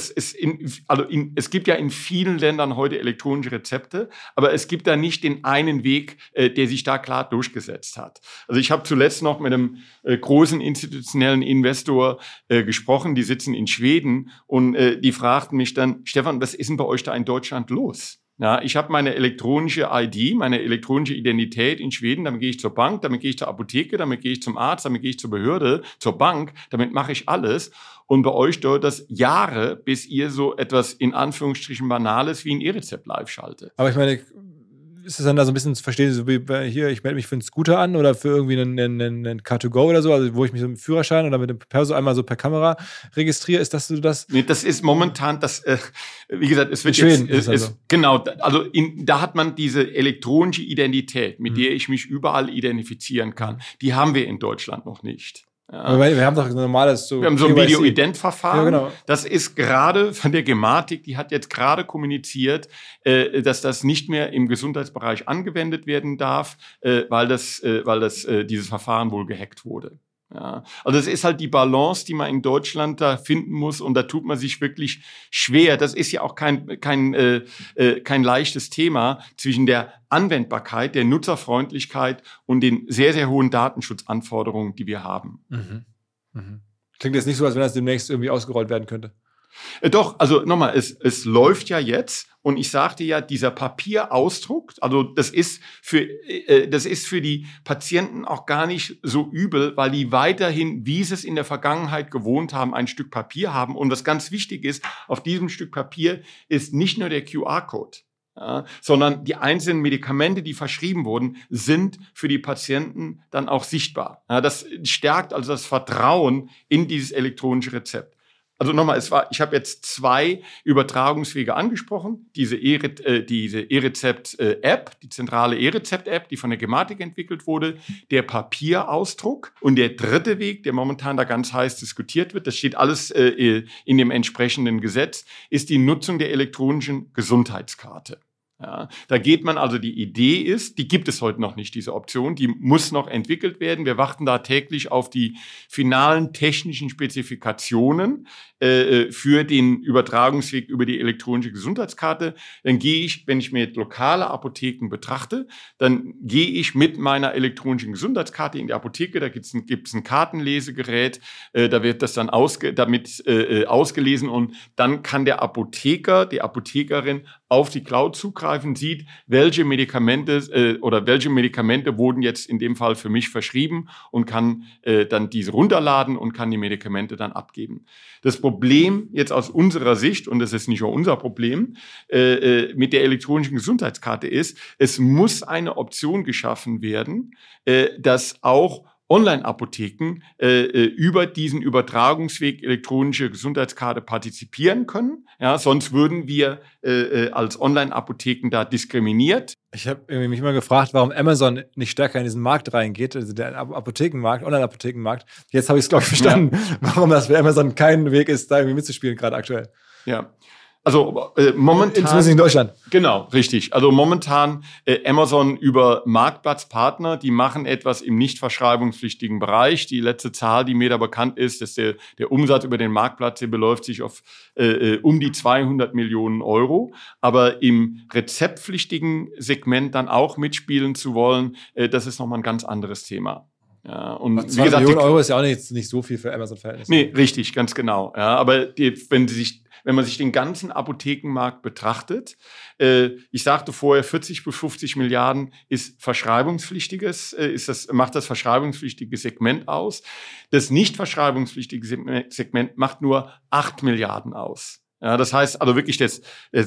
es gibt ja in vielen Ländern heute elektronische Rezepte, aber es gibt da nicht den einen Weg, der sich da klar durchgesetzt hat. Also ich habe zuletzt noch mit einem großen institutionellen Investor gesprochen, die sitzen in Schweden und die fragten mich dann, Stefan, was ist denn bei euch da in Deutschland los? Ja, ich habe meine elektronische ID, meine elektronische Identität in Schweden, damit gehe ich zur Bank, damit gehe ich zur Apotheke, damit gehe ich zum Arzt, damit gehe ich zur Behörde, zur Bank, damit mache ich alles. Und bei euch dauert das Jahre, bis ihr so etwas in Anführungsstrichen Banales wie ein E-Rezept live schaltet. Aber ich meine, ist es dann da so ein bisschen zu verstehen, so wie hier, ich melde mich für einen Scooter an oder für irgendwie einen Car2Go oder so, also wo ich mich mit dem Führerschein oder mit dem Perso einmal so per Kamera registriere, ist das so das? Nee, das ist momentan wie gesagt, es wird in Schweden jetzt, genau, also da hat man diese elektronische Identität, mit der ich mich überall identifizieren kann. Die haben wir in Deutschland noch nicht. Ja. Aber wir haben doch ein normales Wir haben so ein Video-Ident-Verfahren. Ja, genau. Das ist gerade von der Gematik, die hat jetzt gerade kommuniziert, dass das nicht mehr im Gesundheitsbereich angewendet werden darf, weil dieses Verfahren wohl gehackt wurde. Ja, also es ist halt die Balance, die man in Deutschland da finden muss und da tut man sich wirklich schwer. Das ist ja auch kein leichtes Thema zwischen der Anwendbarkeit, der Nutzerfreundlichkeit und den sehr, sehr hohen Datenschutzanforderungen, die wir haben. Mhm. Mhm. Klingt jetzt nicht so, als wenn das demnächst irgendwie ausgerollt werden könnte. Doch, also nochmal, es läuft ja jetzt und ich sagte ja, dieser Papierausdruck, also das ist für die Patienten auch gar nicht so übel, weil die weiterhin, wie sie es in der Vergangenheit gewohnt haben, ein Stück Papier haben. Und was ganz wichtig ist, auf diesem Stück Papier ist nicht nur der QR-Code. Ja, sondern die einzelnen Medikamente, die verschrieben wurden, sind für die Patienten dann auch sichtbar. Ja, das stärkt also das Vertrauen in dieses elektronische Rezept. Also nochmal, ich habe jetzt 2 Übertragungswege angesprochen. Diese E-Rezept-App, die zentrale E-Rezept-App, die von der Gematik entwickelt wurde, der Papierausdruck und der dritte Weg, der momentan da ganz heiß diskutiert wird, das steht alles in dem entsprechenden Gesetz, ist die Nutzung der elektronischen Gesundheitskarte. Ja, da geht man also, die Idee ist, die gibt es heute noch nicht, diese Option, die muss noch entwickelt werden. Wir warten da täglich auf die finalen technischen Spezifikationen für den Übertragungsweg über die elektronische Gesundheitskarte. Dann gehe ich, wenn ich mir lokale Apotheken betrachte, dann gehe ich mit meiner elektronischen Gesundheitskarte in die Apotheke, da gibt's ein Kartenlesegerät, da wird das dann ausgelesen und dann kann der Apotheker, die Apothekerin auf die Cloud zugreifen, sieht, welche Medikamente wurden jetzt in dem Fall für mich verschrieben und kann dann diese runterladen und kann die Medikamente dann abgeben. Das Problem jetzt aus unserer Sicht, und das ist nicht nur unser Problem, mit der elektronischen Gesundheitskarte ist, es muss eine Option geschaffen werden, dass auch Online-Apotheken über diesen Übertragungsweg elektronische Gesundheitskarte partizipieren können. Ja, sonst würden wir als Online-Apotheken da diskriminiert. Ich habe mich immer gefragt, warum Amazon nicht stärker in diesen Markt reingeht, also der Apothekenmarkt, Online-Apothekenmarkt. Jetzt habe ich es, glaube ich, verstanden, warum das für Amazon kein Weg ist, da irgendwie mitzuspielen, gerade aktuell. Ja. Also momentan. Zumindest in Deutschland. Genau, richtig. Also momentan Amazon über Marktplatzpartner, die machen etwas im nicht verschreibungspflichtigen Bereich. Die letzte Zahl, die mir da bekannt ist, dass der Umsatz über den Marktplatz, der beläuft sich auf um die 200 Millionen Euro. Aber im rezeptpflichtigen Segment dann auch mitspielen zu wollen, das ist nochmal ein ganz anderes Thema. Ja, und wie gesagt, Millionen Euro ist ja auch nicht so viel für Amazon-Verhältnisse. Nee, richtig, ganz genau. Ja, aber wenn man sich den ganzen Apothekenmarkt betrachtet, ich sagte vorher, 40 bis 50 Milliarden ist verschreibungspflichtiges, macht das verschreibungspflichtige Segment aus. Das nicht verschreibungspflichtige Segment macht nur 8 Milliarden aus. Ja, das heißt also wirklich, der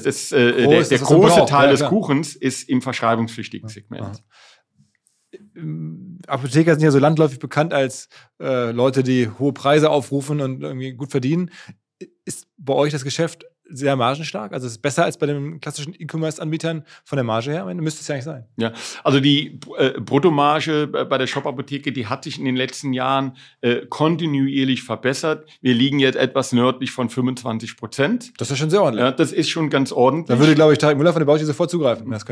große Teil des Kuchens ist im verschreibungspflichtigen Segment. Aha. Apotheker sind ja so landläufig bekannt als Leute, die hohe Preise aufrufen und irgendwie gut verdienen. Ist bei euch das Geschäft sehr margenstark? Also ist es besser als bei den klassischen E-Commerce-Anbietern von der Marge her? Am Ende müsste es ja nicht sein. Ja, also die Bruttomarge bei der Shop-Apotheke, die hat sich in den letzten Jahren kontinuierlich verbessert. Wir liegen jetzt etwas nördlich von 25%. Das ist ja schon sehr ordentlich. Ja, das ist schon ganz ordentlich. Da würde, glaube ich, Tarek Müller von der Bauchi sofort zugreifen. Das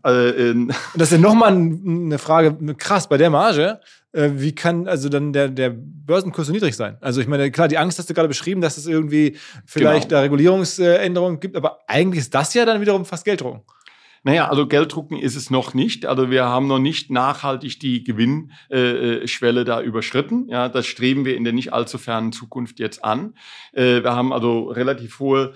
und das ist ja nochmal eine Frage, krass, bei der Marge, wie kann also dann der Börsenkurs so niedrig sein? Also ich meine, klar, die Angst hast du gerade beschrieben, dass es irgendwie vielleicht da Regulierungsänderungen gibt, aber eigentlich ist das ja dann wiederum fast Gelddrucken. Naja, also Gelddrucken ist es noch nicht. Also wir haben noch nicht nachhaltig die Gewinnschwelle da überschritten. Ja, das streben wir in der nicht allzu fernen Zukunft jetzt an. Wir haben also relativ hohe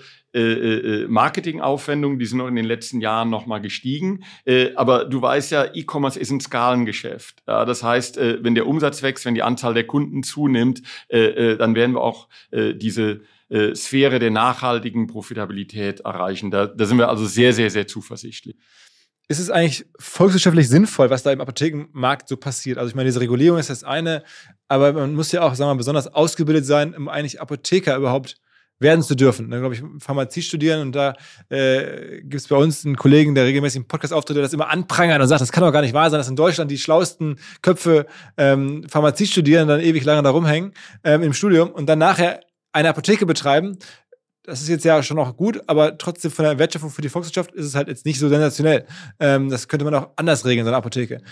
Marketingaufwendungen, die sind noch in den letzten Jahren noch mal gestiegen. Aber du weißt ja, E-Commerce ist ein Skalengeschäft. Ja, das heißt, wenn der Umsatz wächst, wenn die Anzahl der Kunden zunimmt, dann werden wir auch diese Sphäre der nachhaltigen Profitabilität erreichen. Da sind wir also sehr, sehr, sehr zuversichtlich. Ist es eigentlich volkswirtschaftlich sinnvoll, was da im Apothekenmarkt so passiert? Also ich meine, diese Regulierung ist das eine, aber man muss ja auch, sagen wir mal, besonders ausgebildet sein, um eigentlich Apotheker überhaupt werden zu dürfen. Dann glaube ich, Pharmazie studieren und da gibt es bei uns einen Kollegen, der regelmäßig im Podcast auftritt, der das immer anprangert und sagt, das kann doch gar nicht wahr sein, dass in Deutschland die schlauesten Köpfe Pharmazie studieren und dann ewig lange da rumhängen im Studium und dann nachher eine Apotheke betreiben. Das ist jetzt ja schon noch gut, aber trotzdem von der Wertschöpfung für die Volkswirtschaft ist es halt jetzt nicht so sensationell. Das könnte man auch anders regeln, so eine Apotheke.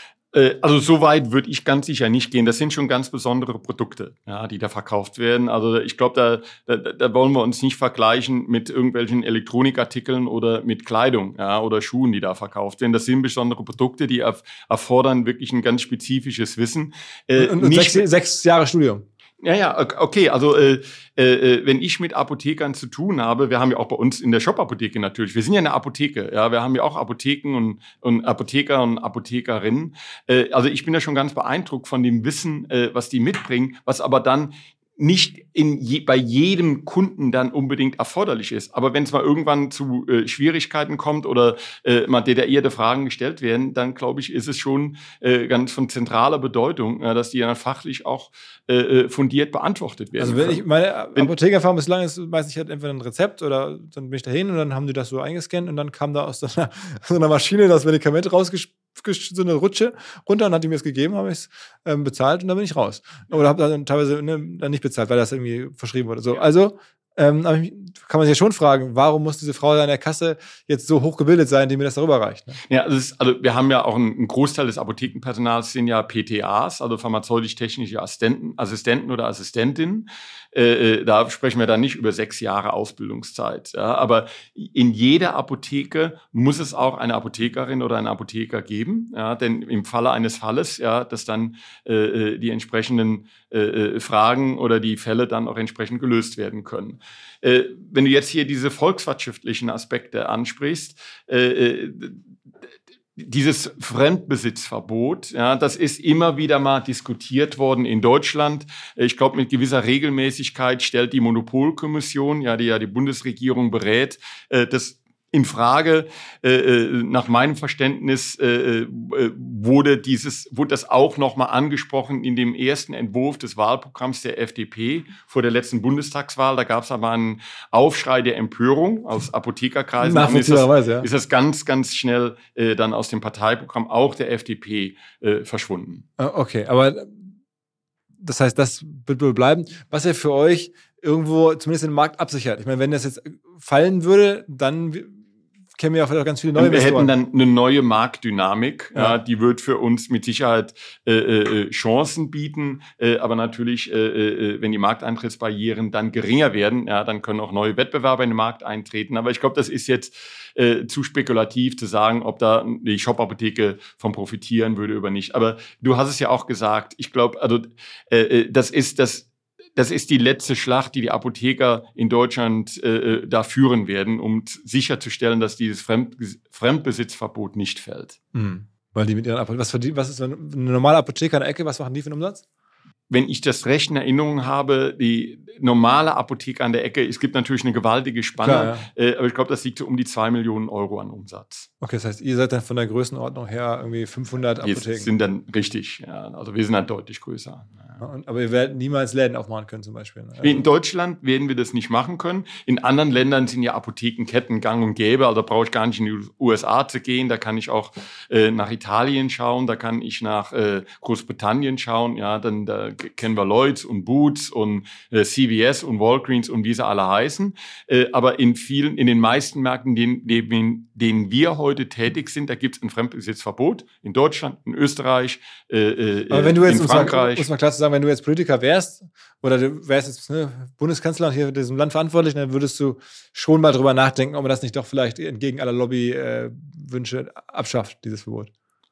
Also so weit würde ich ganz sicher nicht gehen. Das sind schon ganz besondere Produkte, ja, die da verkauft werden. Also ich glaube, da wollen wir uns nicht vergleichen mit irgendwelchen Elektronikartikeln oder mit Kleidung, ja, oder Schuhen, die da verkauft werden. Das sind besondere Produkte, die erfordern wirklich ein ganz spezifisches Wissen. Und 6 Jahre Studium. Ja, okay. Also wenn ich mit Apothekern zu tun habe, wir haben ja auch bei uns in der Shop-Apotheke natürlich, wir sind ja eine Apotheke, ja, wir haben ja auch Apotheken und Apotheker und Apothekerinnen. Also ich bin ja schon ganz beeindruckt von dem Wissen, was die mitbringen, was aber dann nicht bei jedem Kunden dann unbedingt erforderlich ist. Aber wenn es mal irgendwann zu Schwierigkeiten kommt oder mal detaillierte Fragen gestellt werden, dann glaube ich, ist es schon ganz von zentraler Bedeutung, dass die dann fachlich auch fundiert beantwortet werden. Also wenn ich meine Apothekererfahrung bislang ist, weiß ich halt entweder ein Rezept oder dann bin ich dahin und dann haben die das so eingescannt und dann kam da aus so einer Maschine das Medikament so eine Rutsche runter und hat die mir es gegeben, habe ich es bezahlt und dann bin ich raus. Oder habe dann teilweise dann nicht bezahlt, weil das irgendwie verschrieben wurde. So, ja. Also kann man sich ja schon fragen, warum muss diese Frau an der Kasse jetzt so hochgebildet sein, die mir das darüber reicht? Ne? Ja, also wir haben ja auch einen Großteil des Apothekenpersonals sind ja PTAs, also pharmazeutisch-technische Assistenten oder Assistentinnen. Da sprechen wir dann nicht über 6 Jahre Ausbildungszeit. Ja, aber in jeder Apotheke muss es auch eine Apothekerin oder einen Apotheker geben, ja, denn im Falle eines Falles, ja, dass dann die entsprechenden Fragen oder die Fälle dann auch entsprechend gelöst werden können. Wenn du jetzt hier diese volkswirtschaftlichen Aspekte ansprichst, dieses Fremdbesitzverbot, ja, das ist immer wieder mal diskutiert worden in Deutschland. Ich glaube, mit gewisser Regelmäßigkeit stellt die Monopolkommission, ja die Bundesregierung berät, das in Frage. Nach meinem Verständnis wurde das auch nochmal angesprochen in dem ersten Entwurf des Wahlprogramms der FDP vor der letzten Bundestagswahl. Da gab es aber einen Aufschrei der Empörung aus Apothekerkreisen. Nachvollziehbarerweise, ist das ganz, ganz schnell dann aus dem Parteiprogramm auch der FDP verschwunden. Okay, aber das heißt, das wird wohl bleiben. Was ja für euch irgendwo zumindest den Markt absichert. Ich meine, wenn das jetzt fallen würde, dann kennen wir ja vielleicht auch ganz viele neue Investoren. Wir hätten dann eine neue Marktdynamik, ja, die wird für uns mit Sicherheit Chancen bieten, aber natürlich, wenn die Markteintrittsbarrieren dann geringer werden, ja, dann können auch neue Wettbewerber in den Markt eintreten. Aber ich glaube, das ist jetzt zu spekulativ zu sagen, ob da die Shop-Apotheke von profitieren würde oder nicht. Aber du hast es ja auch gesagt, ich glaube, also das ist die letzte Schlacht, die Apotheker in Deutschland da führen werden, um sicherzustellen, dass dieses Fremdbesitzverbot nicht fällt. Mhm. Weil die mit ihren was ist eine normale Apotheker an der Ecke, was machen die für einen Umsatz? Wenn ich das recht in Erinnerung habe, die normale Apotheke an der Ecke, es gibt natürlich eine gewaltige Spanne, klar, ja. Aber ich glaube, das liegt so um die 2 Millionen Euro an Umsatz. Okay, das heißt, ihr seid dann von der Größenordnung her irgendwie 500 Apotheken? Wir sind dann richtig, ja, also wir sind dann deutlich größer. Ja. Aber ihr werdet niemals Läden aufmachen können zum Beispiel? Ne? In Deutschland werden wir das nicht machen können. In anderen Ländern sind ja Apothekenketten gang und gäbe, also da brauche ich gar nicht in die USA zu gehen, da kann ich auch nach Italien schauen, da kann ich nach Großbritannien schauen, ja, dann da kennen wir Lloyds und Boots und CVS und Walgreens und wie sie alle heißen. Aber in den meisten Märkten, denen wir heute tätig sind, da gibt es ein Fremdbesitzverbot. In Deutschland, in Österreich, aber wenn du jetzt, in Frankreich. Muss man klar zu sagen, wenn du jetzt Politiker wärst oder du wärst jetzt Bundeskanzler und hier in diesem Land verantwortlich, dann würdest du schon mal drüber nachdenken, ob man das nicht doch vielleicht entgegen aller Lobbywünsche abschafft, dieses Verbot.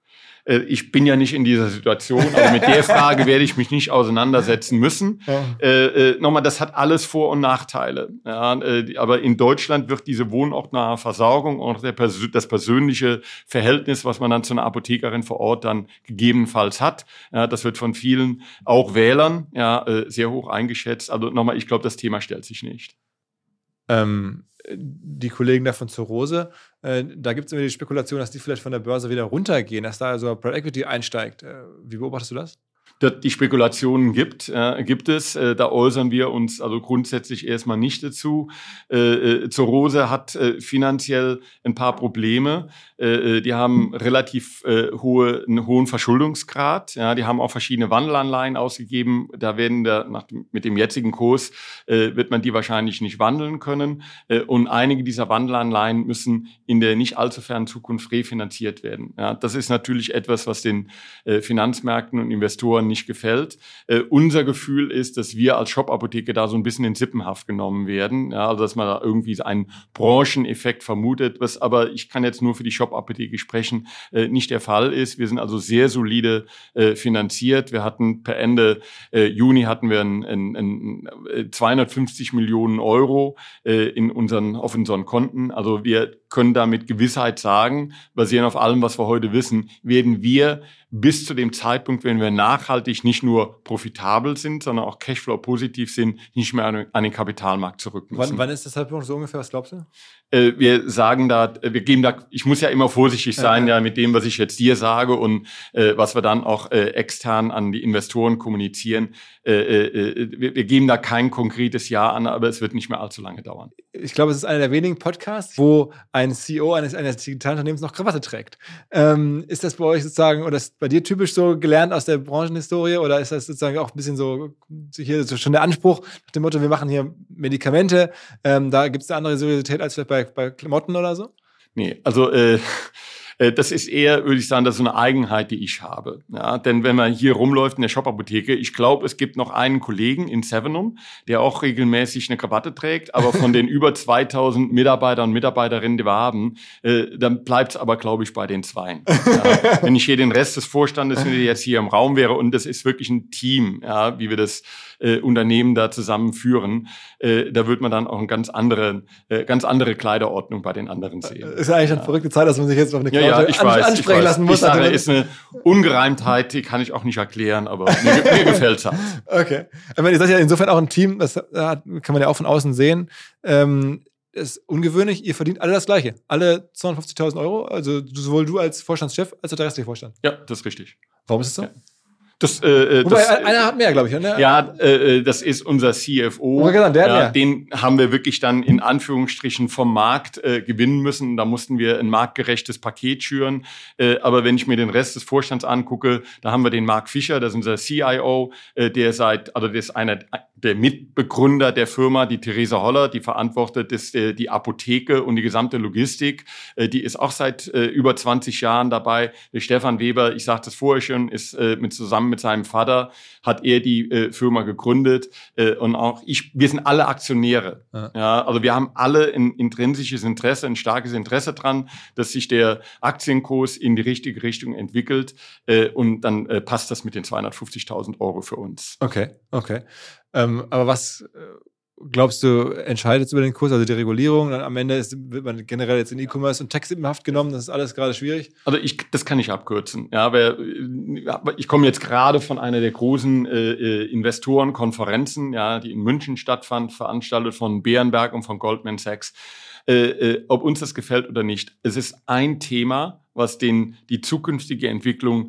Ich bin ja nicht in dieser Situation, aber mit der Frage werde ich mich nicht auseinandersetzen müssen. Ja. Nochmal, das hat alles Vor- und Nachteile. Ja, aber in Deutschland wird diese wohnortnahe Versorgung und das persönliche Verhältnis, was man dann zu einer Apothekerin vor Ort dann gegebenenfalls hat, ja, das wird von vielen, auch Wählern, ja, sehr hoch eingeschätzt. Also nochmal, ich glaube, das Thema stellt sich nicht. Die Kollegen da von Zur Rose, da gibt es immer die Spekulation, dass die vielleicht von der Börse wieder runtergehen, dass da also Private Equity einsteigt. Wie beobachtest du das? Die Spekulationen gibt es. Da äußern wir uns also grundsätzlich erstmal nicht dazu. Zur Rose hat finanziell ein paar Probleme. Die haben relativ einen hohen Verschuldungsgrad. Ja, die haben auch verschiedene Wandelanleihen ausgegeben. Da werden mit dem jetzigen Kurs wird man die wahrscheinlich nicht wandeln können. Und einige dieser Wandelanleihen müssen in der nicht allzu fernen Zukunft refinanziert werden. Ja, das ist natürlich etwas, was den Finanzmärkten und Investoren Investoren nicht gefällt. Unser Gefühl ist, dass wir als Shop-Apotheke da so ein bisschen in Sippenhaft genommen werden. Ja, also dass man da irgendwie einen Brancheneffekt vermutet, was aber, ich kann jetzt nur für die Shop-Apotheke sprechen, nicht der Fall ist. Wir sind also sehr solide finanziert. Wir hatten per Ende Juni hatten wir 250 Millionen Euro auf unseren Konten. Also wir können da mit Gewissheit sagen, basierend auf allem, was wir heute wissen, werden wir bis zu dem Zeitpunkt, wenn wir nachhaltig nicht nur profitabel sind, sondern auch Cashflow-positiv sind, nicht mehr an den Kapitalmarkt zurück müssen. Wann ist der Zeitpunkt so ungefähr? Was glaubst du? Wir sagen wir geben da, ich muss ja immer vorsichtig sein, ja, mit dem, was ich jetzt dir sage und was wir dann auch extern an die Investoren kommunizieren. Wir geben da kein konkretes Jahr an, aber es wird nicht mehr allzu lange dauern. Ich glaube, es ist einer der wenigen Podcasts, wo ein CEO eines digitalen Unternehmens noch Krawatte trägt. Ist das bei euch sozusagen, oder ist bei dir typisch so gelernt aus der Branchenhistorie, oder ist das sozusagen auch ein bisschen so, hier so schon der Anspruch nach dem Motto, wir machen hier Medikamente, da gibt es eine andere Seriosität als vielleicht bei Klamotten oder so? Nee, also das ist eher, würde ich sagen, das ist so eine Eigenheit, die ich habe. Ja, denn wenn man hier rumläuft in der Shop-Apotheke, ich glaube, es gibt noch einen Kollegen in Sevenum, der auch regelmäßig eine Krawatte trägt, aber von den über 2000 Mitarbeitern und Mitarbeiterinnen, die wir haben, dann bleibt es aber, glaube ich, bei den Zweien. Ja, wenn ich hier den Rest des Vorstandes jetzt hier im Raum wäre, und das ist wirklich ein Team, ja, wie wir das Unternehmen da zusammenführen, da wird man dann auch eine ganz andere Kleiderordnung bei den anderen sehen. Ist ja eigentlich eine verrückte Zeit, dass man sich jetzt auf eine ansprechen lassen muss. Ich sage, ist eine Ungereimtheit, die kann ich auch nicht erklären, aber mir gefällt es halt. Okay. Ich meine, ihr seid ja insofern auch ein Team, das kann man ja auch von außen sehen. Ist ungewöhnlich, ihr verdient alle das Gleiche. Alle 250.000 Euro, also sowohl du als Vorstandschef als auch der restliche Vorstand. Ja, das ist richtig. Warum ist es so? Ja. Wobei, einer hat mehr, glaube ich. Ne? Ja, das ist unser CFO. Der hat mehr. Den haben wir wirklich dann in Anführungsstrichen vom Markt gewinnen müssen. Da mussten wir ein marktgerechtes Paket schüren. Aber wenn ich mir den Rest des Vorstands angucke, da haben wir den Marc Fischer, das ist unser CIO, der ist einer der Mitbegründer der Firma, die Theresa Holler, die verantwortet die Apotheke und die gesamte Logistik. Die ist auch seit über 20 Jahren dabei. Der Stefan Weber, ich sagte es vorher schon, ist zusammen mit seinem Vater, hat er die Firma gegründet. Und auch wir sind alle Aktionäre. Ja, also wir haben alle ein intrinsisches Interesse, ein starkes Interesse dran, dass sich der Aktienkurs in die richtige Richtung entwickelt. Und dann passt das mit den 250.000 Euro für uns. Okay. Aber was glaubst du, entscheidet über den Kurs, also die Regulierung? Dann am Ende wird man generell jetzt in E-Commerce und Tech in Haft genommen, das ist alles gerade schwierig? Also das kann ich abkürzen. Ja, ich komme jetzt gerade von einer der großen Investorenkonferenzen, ja, die in München stattfand, veranstaltet von Berenberg und von Goldman Sachs. Ob uns das gefällt oder nicht, es ist ein Thema, was die zukünftige Entwicklung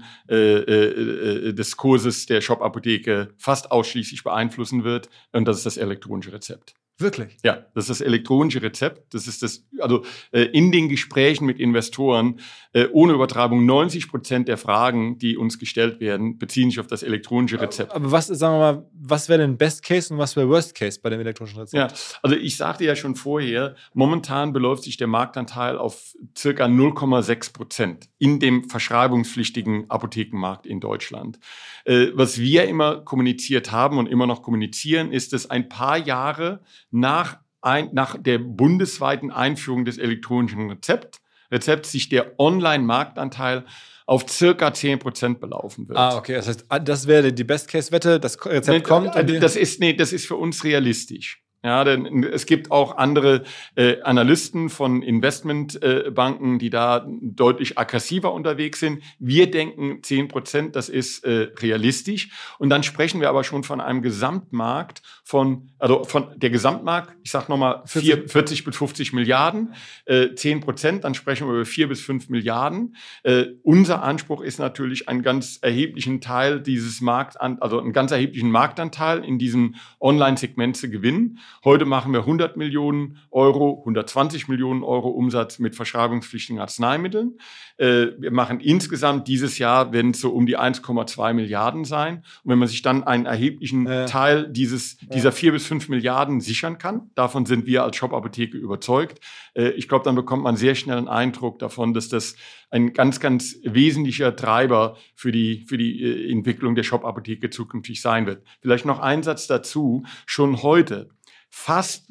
des Kurses der Shop-Apotheke fast ausschließlich beeinflussen wird. Und das ist das elektronische Rezept. Wirklich? Ja, das ist das elektronische Rezept. Das ist in den Gesprächen mit Investoren, ohne Übertreibung, 90% der Fragen, die uns gestellt werden, beziehen sich auf das elektronische Rezept. Aber was wäre denn Best Case und was wäre Worst Case bei dem elektronischen Rezept? Ja, also ich sagte ja schon vorher, momentan beläuft sich der Marktanteil auf circa 0,6% in dem verschreibungspflichtigen Apothekenmarkt in Deutschland. Was wir immer kommuniziert haben und immer noch kommunizieren, ist, dass ein paar Jahre nach der bundesweiten Einführung des elektronischen Rezepts sich der Online-Marktanteil auf circa 10% belaufen wird. Okay. Das heißt, das wäre die Best-Case-Wette, das Rezept kommt. Das ist für uns realistisch. Ja, denn es gibt auch andere Analysten von Investmentbanken, die da deutlich aggressiver unterwegs sind. Wir denken 10%, das ist realistisch. Und dann sprechen wir aber schon von einem Gesamtmarkt von der Gesamtmarkt, ich sag nochmal 40 bis 50 Milliarden, 10%, dann sprechen wir über 4 bis 5 Milliarden. Unser Anspruch ist natürlich einen ganz erheblichen Teil dieses einen ganz erheblichen Marktanteil in diesem Online-Segment zu gewinnen. Heute machen wir 100 Millionen Euro, 120 Millionen Euro Umsatz mit verschreibungspflichtigen Arzneimitteln. Wir machen insgesamt dieses Jahr, werden es so um die 1,2 Milliarden sein. Und wenn man sich dann einen erheblichen Teil dieser 4 bis 5 Milliarden sichern kann, davon sind wir als Shop-Apotheke überzeugt, ich glaube, dann bekommt man sehr schnell einen Eindruck davon, dass das ein ganz, ganz wesentlicher Treiber für die Entwicklung der Shop-Apotheke zukünftig sein wird. Vielleicht noch ein Satz dazu. Schon heute fast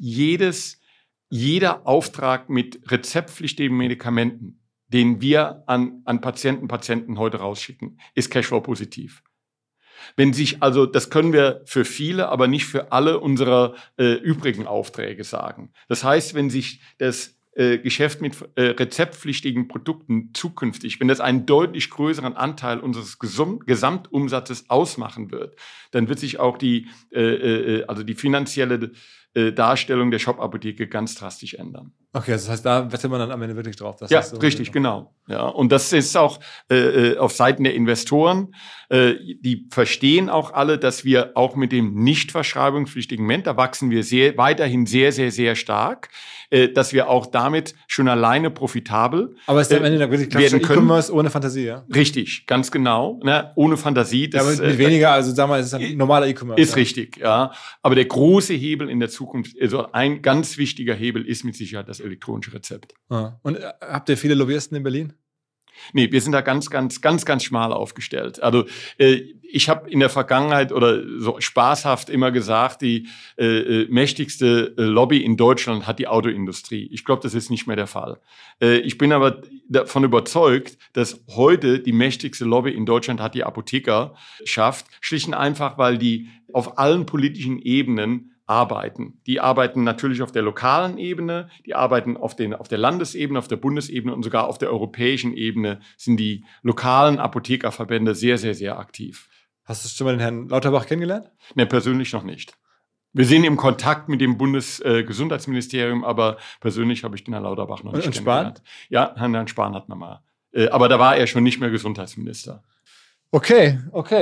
jeder Auftrag mit rezeptpflichtigen Medikamenten, den wir an Patienten heute rausschicken, ist Cashflow-positiv. Wenn sich, also das können wir für viele, aber nicht für alle unserer übrigen Aufträge sagen. Das heißt, wenn sich das Geschäft mit rezeptpflichtigen Produkten zukünftig, wenn das einen deutlich größeren Anteil unseres Gesamtumsatzes ausmachen wird, dann wird sich auch die finanzielle Darstellung der Shop-Apotheke ganz drastisch ändern. Okay, das heißt, da wettet man dann am Ende wirklich drauf. Ja, so richtig, genau. Ja, und das ist auch auf Seiten der Investoren, die verstehen auch alle, dass wir auch mit dem nicht verschreibungspflichtigen Medikament, da wachsen wir weiterhin sehr, sehr, sehr stark, dass wir auch damit schon alleine profitabel aber es ist am Ende wirklich klassischer E-Commerce ohne Fantasie, ja? Richtig, ganz genau. Ne? Ohne Fantasie. Das, ja, mit weniger, also sagen wir mal, es ist ein normaler E-Commerce. Ist richtig, ja. Aber der große Hebel in der Zukunft, also ein ganz wichtiger Hebel ist mit Sicherheit das elektronische Rezept. Ah. Und habt ihr viele Lobbyisten in Berlin? Nee, wir sind da ganz schmal aufgestellt. Also ich habe in der Vergangenheit oder so spaßhaft immer gesagt, die mächtigste Lobby in Deutschland hat die Autoindustrie. Ich glaube, das ist nicht mehr der Fall. Ich bin aber davon überzeugt, dass heute die mächtigste Lobby in Deutschland hat die Apothekerschaft, schlicht und einfach, weil die auf allen politischen Ebenen arbeiten. Die arbeiten natürlich auf der lokalen Ebene, die arbeiten auf der Landesebene, auf der Bundesebene und sogar auf der europäischen Ebene sind die lokalen Apothekerverbände sehr, sehr, sehr aktiv. Hast du schon mal den Herrn Lauterbach kennengelernt? Ne, persönlich noch nicht. Wir sind im Kontakt mit dem Bundesgesundheitsministerium, aber persönlich habe ich den Herrn Lauterbach noch nicht kennengelernt. Ja, Herrn Spahn hat man mal. Aber da war er schon nicht mehr Gesundheitsminister. Okay.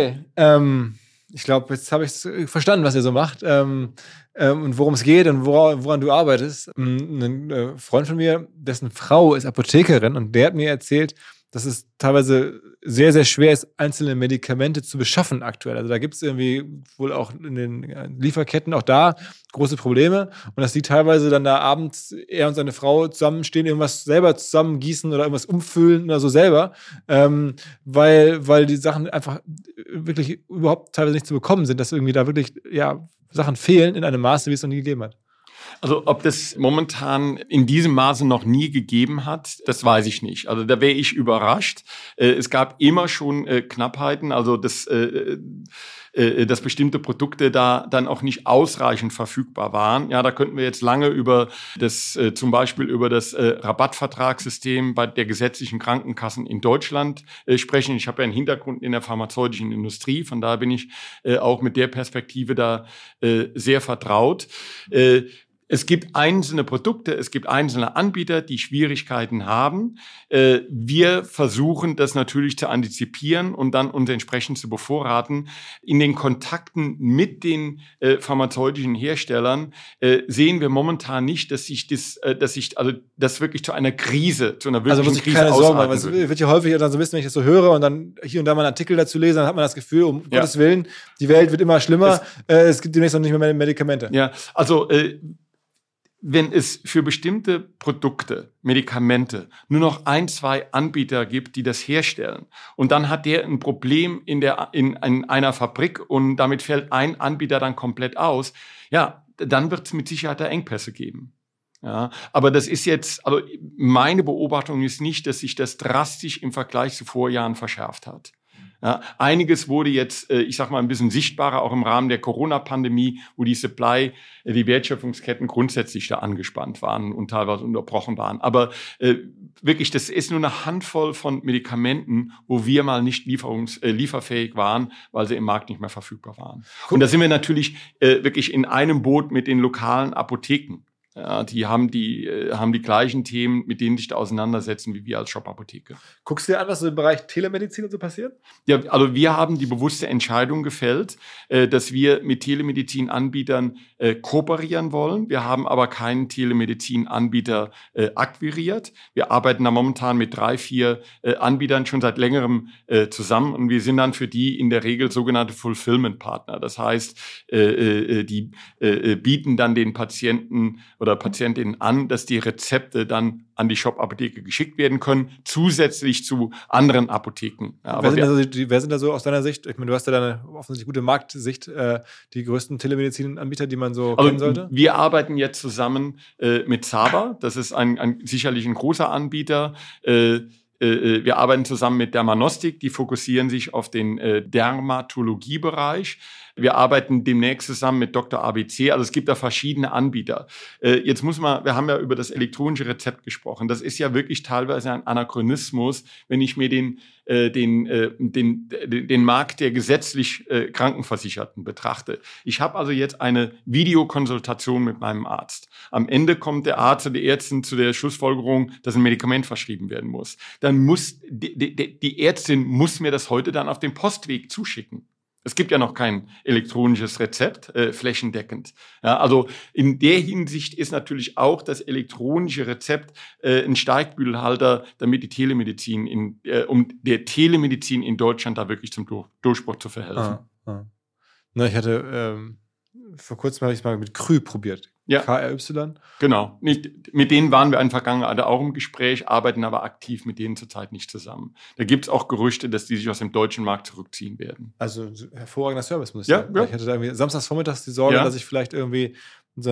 Ich glaube, jetzt habe ich verstanden, was ihr so macht und worum es geht und woran du arbeitest. Ein Freund von mir, dessen Frau ist Apothekerin und der hat mir erzählt, dass es teilweise sehr, sehr schwer ist, einzelne Medikamente zu beschaffen aktuell. Also da gibt es irgendwie wohl auch in den Lieferketten auch da große Probleme und dass die teilweise dann da abends er und seine Frau zusammenstehen, irgendwas selber zusammengießen oder irgendwas umfüllen oder so selber, weil die Sachen einfach wirklich überhaupt teilweise nicht zu bekommen sind, dass irgendwie da wirklich Sachen fehlen in einem Maße, wie es noch nie gegeben hat. Also ob das momentan in diesem Maße noch nie gegeben hat, das weiß ich nicht. Also da wäre ich überrascht. Es gab immer schon Knappheiten, also dass bestimmte Produkte da dann auch nicht ausreichend verfügbar waren. Ja, da könnten wir jetzt lange über zum Beispiel über das Rabattvertragssystem bei der gesetzlichen Krankenkassen in Deutschland sprechen. Ich habe ja einen Hintergrund in der pharmazeutischen Industrie, von daher bin ich auch mit der Perspektive da sehr vertraut. Es gibt einzelne Produkte, es gibt einzelne Anbieter, die Schwierigkeiten haben. Wir versuchen, das natürlich zu antizipieren und dann uns entsprechend zu bevorraten. In den Kontakten mit den pharmazeutischen Herstellern sehen wir momentan nicht, dass das wirklich zu einer Krise, zu einer wirklichen Krise keine Sorgen machen. Es wird ja häufig dann so ein bisschen, wenn ich das so höre und dann hier und da mal einen Artikel dazu lese, dann hat man das Gefühl, um Gottes Willen, die Welt wird immer schlimmer. Es gibt demnächst noch nicht mehr Medikamente. Ja, also wenn es für bestimmte Produkte, Medikamente, nur noch 1, 2 Anbieter gibt, die das herstellen und dann hat der ein Problem in einer Fabrik und damit fällt ein Anbieter dann komplett aus, ja, dann wird es mit Sicherheit da Engpässe geben. Ja, aber das ist jetzt, also meine Beobachtung ist nicht, dass sich das drastisch im Vergleich zu Vorjahren verschärft hat. Ja, einiges wurde jetzt, ich sag mal, ein bisschen sichtbarer, auch im Rahmen der Corona-Pandemie, wo die Wertschöpfungsketten grundsätzlich da angespannt waren und teilweise unterbrochen waren. Aber wirklich, das ist nur eine Handvoll von Medikamenten, wo wir mal nicht lieferfähig waren, weil sie im Markt nicht mehr verfügbar waren. Cool. Und da sind wir natürlich wirklich in einem Boot mit den lokalen Apotheken. Ja, die haben die gleichen Themen, mit denen sich da auseinandersetzen, wie wir als Shop-Apotheke. Guckst du dir an, was so im Bereich Telemedizin und so passiert? Ja, also wir haben die bewusste Entscheidung gefällt, dass wir mit Telemedizin-Anbietern kooperieren wollen. Wir haben aber keinen Telemedizin-Anbieter akquiriert. Wir arbeiten da momentan mit 3, 4 Anbietern schon seit längerem zusammen und wir sind dann für die in der Regel sogenannte Fulfillment-Partner. Das heißt, die bieten dann den Patienten oder Patientinnen an, dass die Rezepte dann an die Shop-Apotheke geschickt werden können, zusätzlich zu anderen Apotheken. Ja, wer sind da so aus deiner Sicht? Ich meine, du hast ja da eine offensichtlich gute Marktsicht, die größten Telemedizin-Anbieter, die man so kennen sollte? Wir arbeiten jetzt zusammen mit Zaba. Das ist sicherlich ein großer Anbieter. Wir arbeiten zusammen mit Dermanostik, die fokussieren sich auf den Dermatologiebereich. Wir arbeiten demnächst zusammen mit Dr. ABC, also es gibt da verschiedene Anbieter. Wir haben ja über das elektronische Rezept gesprochen. Das ist ja wirklich teilweise ein Anachronismus, wenn ich mir den Markt der gesetzlich Krankenversicherten betrachte. Ich habe also jetzt eine Videokonsultation mit meinem Arzt. Am Ende kommt der Arzt oder die Ärztin zu der Schlussfolgerung, dass ein Medikament verschrieben werden muss. Dann muss die Ärztin muss mir das heute dann auf dem Postweg zuschicken. Es gibt ja noch kein elektronisches Rezept, flächendeckend. Ja, also in der Hinsicht ist natürlich auch das elektronische Rezept ein Steigbügelhalter, damit die Telemedizin um der Telemedizin in Deutschland da wirklich zum Durchbruch zu verhelfen. Na, ich hatte vor kurzem habe ich es mal mit Krü probiert. Ja. KRY. Genau. Mit denen waren wir in der Vergangenheit auch im Gespräch, arbeiten aber aktiv mit denen zurzeit nicht zusammen. Da gibt es auch Gerüchte, dass die sich aus dem deutschen Markt zurückziehen werden. Also hervorragender Service, muss ich sagen. Ja. Ich hatte da irgendwie samstags vormittags die Sorge, dass ich vielleicht irgendwie so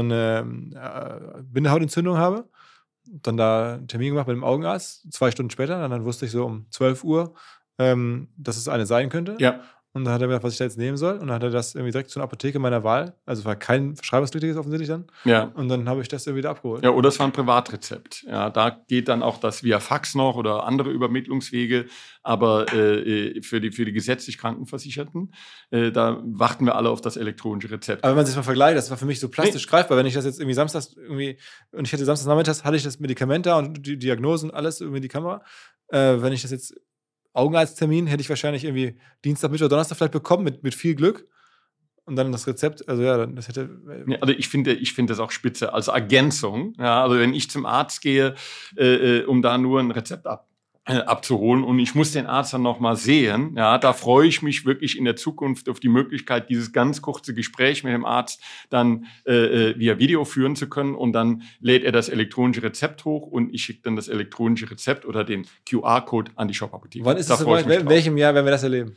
eine Bindehautentzündung habe. Dann da einen Termin gemacht mit dem Augenarzt, 2 Stunden später. Dann wusste ich so um 12 Uhr, dass es eine sein könnte. Ja. Und dann hat er mir gesagt, was ich da jetzt nehmen soll. Und dann hat er das irgendwie direkt zu einer Apotheke meiner Wahl. Also war kein verschreibungspflichtiges offensichtlich dann. Ja. Und dann habe ich das irgendwie da abgeholt. Ja, oder es war ein Privatrezept. Ja, da geht dann auch das via Fax noch oder andere Übermittlungswege. Aber für die gesetzlich Krankenversicherten, da warten wir alle auf das elektronische Rezept. Aber wenn man sich mal vergleicht, das war für mich so plastisch greifbar. Wenn ich das jetzt irgendwie samstags und ich hatte samstags nachmittags, hatte ich das Medikament da und die Diagnosen, alles irgendwie die Kamera. Wenn ich das jetzt Augenarzttermin hätte ich wahrscheinlich irgendwie Dienstag, Mittwoch, Donnerstag vielleicht bekommen, mit viel Glück. Und dann das Rezept, also ja, das hätte... Ja, also ich finde das auch spitze, als Ergänzung. Ja, also wenn ich zum Arzt gehe, um da nur ein Rezept abzuholen und ich muss den Arzt dann nochmal sehen, ja, da freue ich mich wirklich in der Zukunft auf die Möglichkeit, dieses ganz kurze Gespräch mit dem Arzt dann via Video führen zu können und dann lädt er das elektronische Rezept hoch und ich schicke dann das elektronische Rezept oder den QR-Code an die Shop-Apotheke. Wann ist das soweit? In welchem Jahr werden wir das erleben?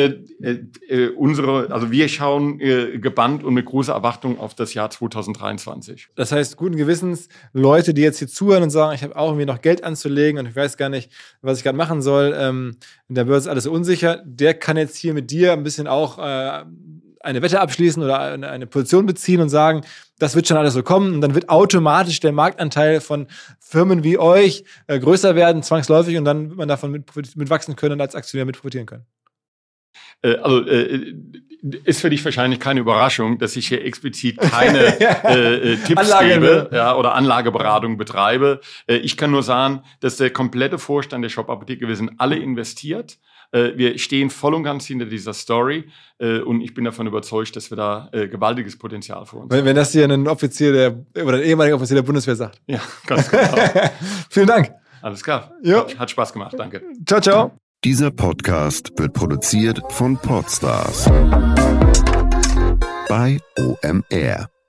Wir schauen gebannt und mit großer Erwartung auf das Jahr 2023. Das heißt, guten Gewissens, Leute, die jetzt hier zuhören und sagen, ich habe auch irgendwie noch Geld anzulegen und ich weiß gar nicht, was ich gerade machen soll, in der Börse ist alles so unsicher, der kann jetzt hier mit dir ein bisschen auch eine Wette abschließen oder eine Position beziehen und sagen, das wird schon alles so kommen und dann wird automatisch der Marktanteil von Firmen wie euch größer werden, zwangsläufig, und dann wird man davon mit wachsen können und als Aktionär mit profitieren können. Ist für dich wahrscheinlich keine Überraschung, dass ich hier explizit keine Tipps gebe oder Anlageberatung betreibe. Ich kann nur sagen, dass der komplette Vorstand der Shop-Apotheke, wir sind alle investiert. Wir stehen voll und ganz hinter dieser Story und ich bin davon überzeugt, dass wir da gewaltiges Potenzial vor uns haben. Wenn das hier ein Offizier oder ein ehemaliger Offizier der Bundeswehr sagt. Ja, ganz genau. Vielen Dank. Alles klar. Hat Spaß gemacht. Danke. Ciao, ciao. Dieser Podcast wird produziert von Podstars bei OMR.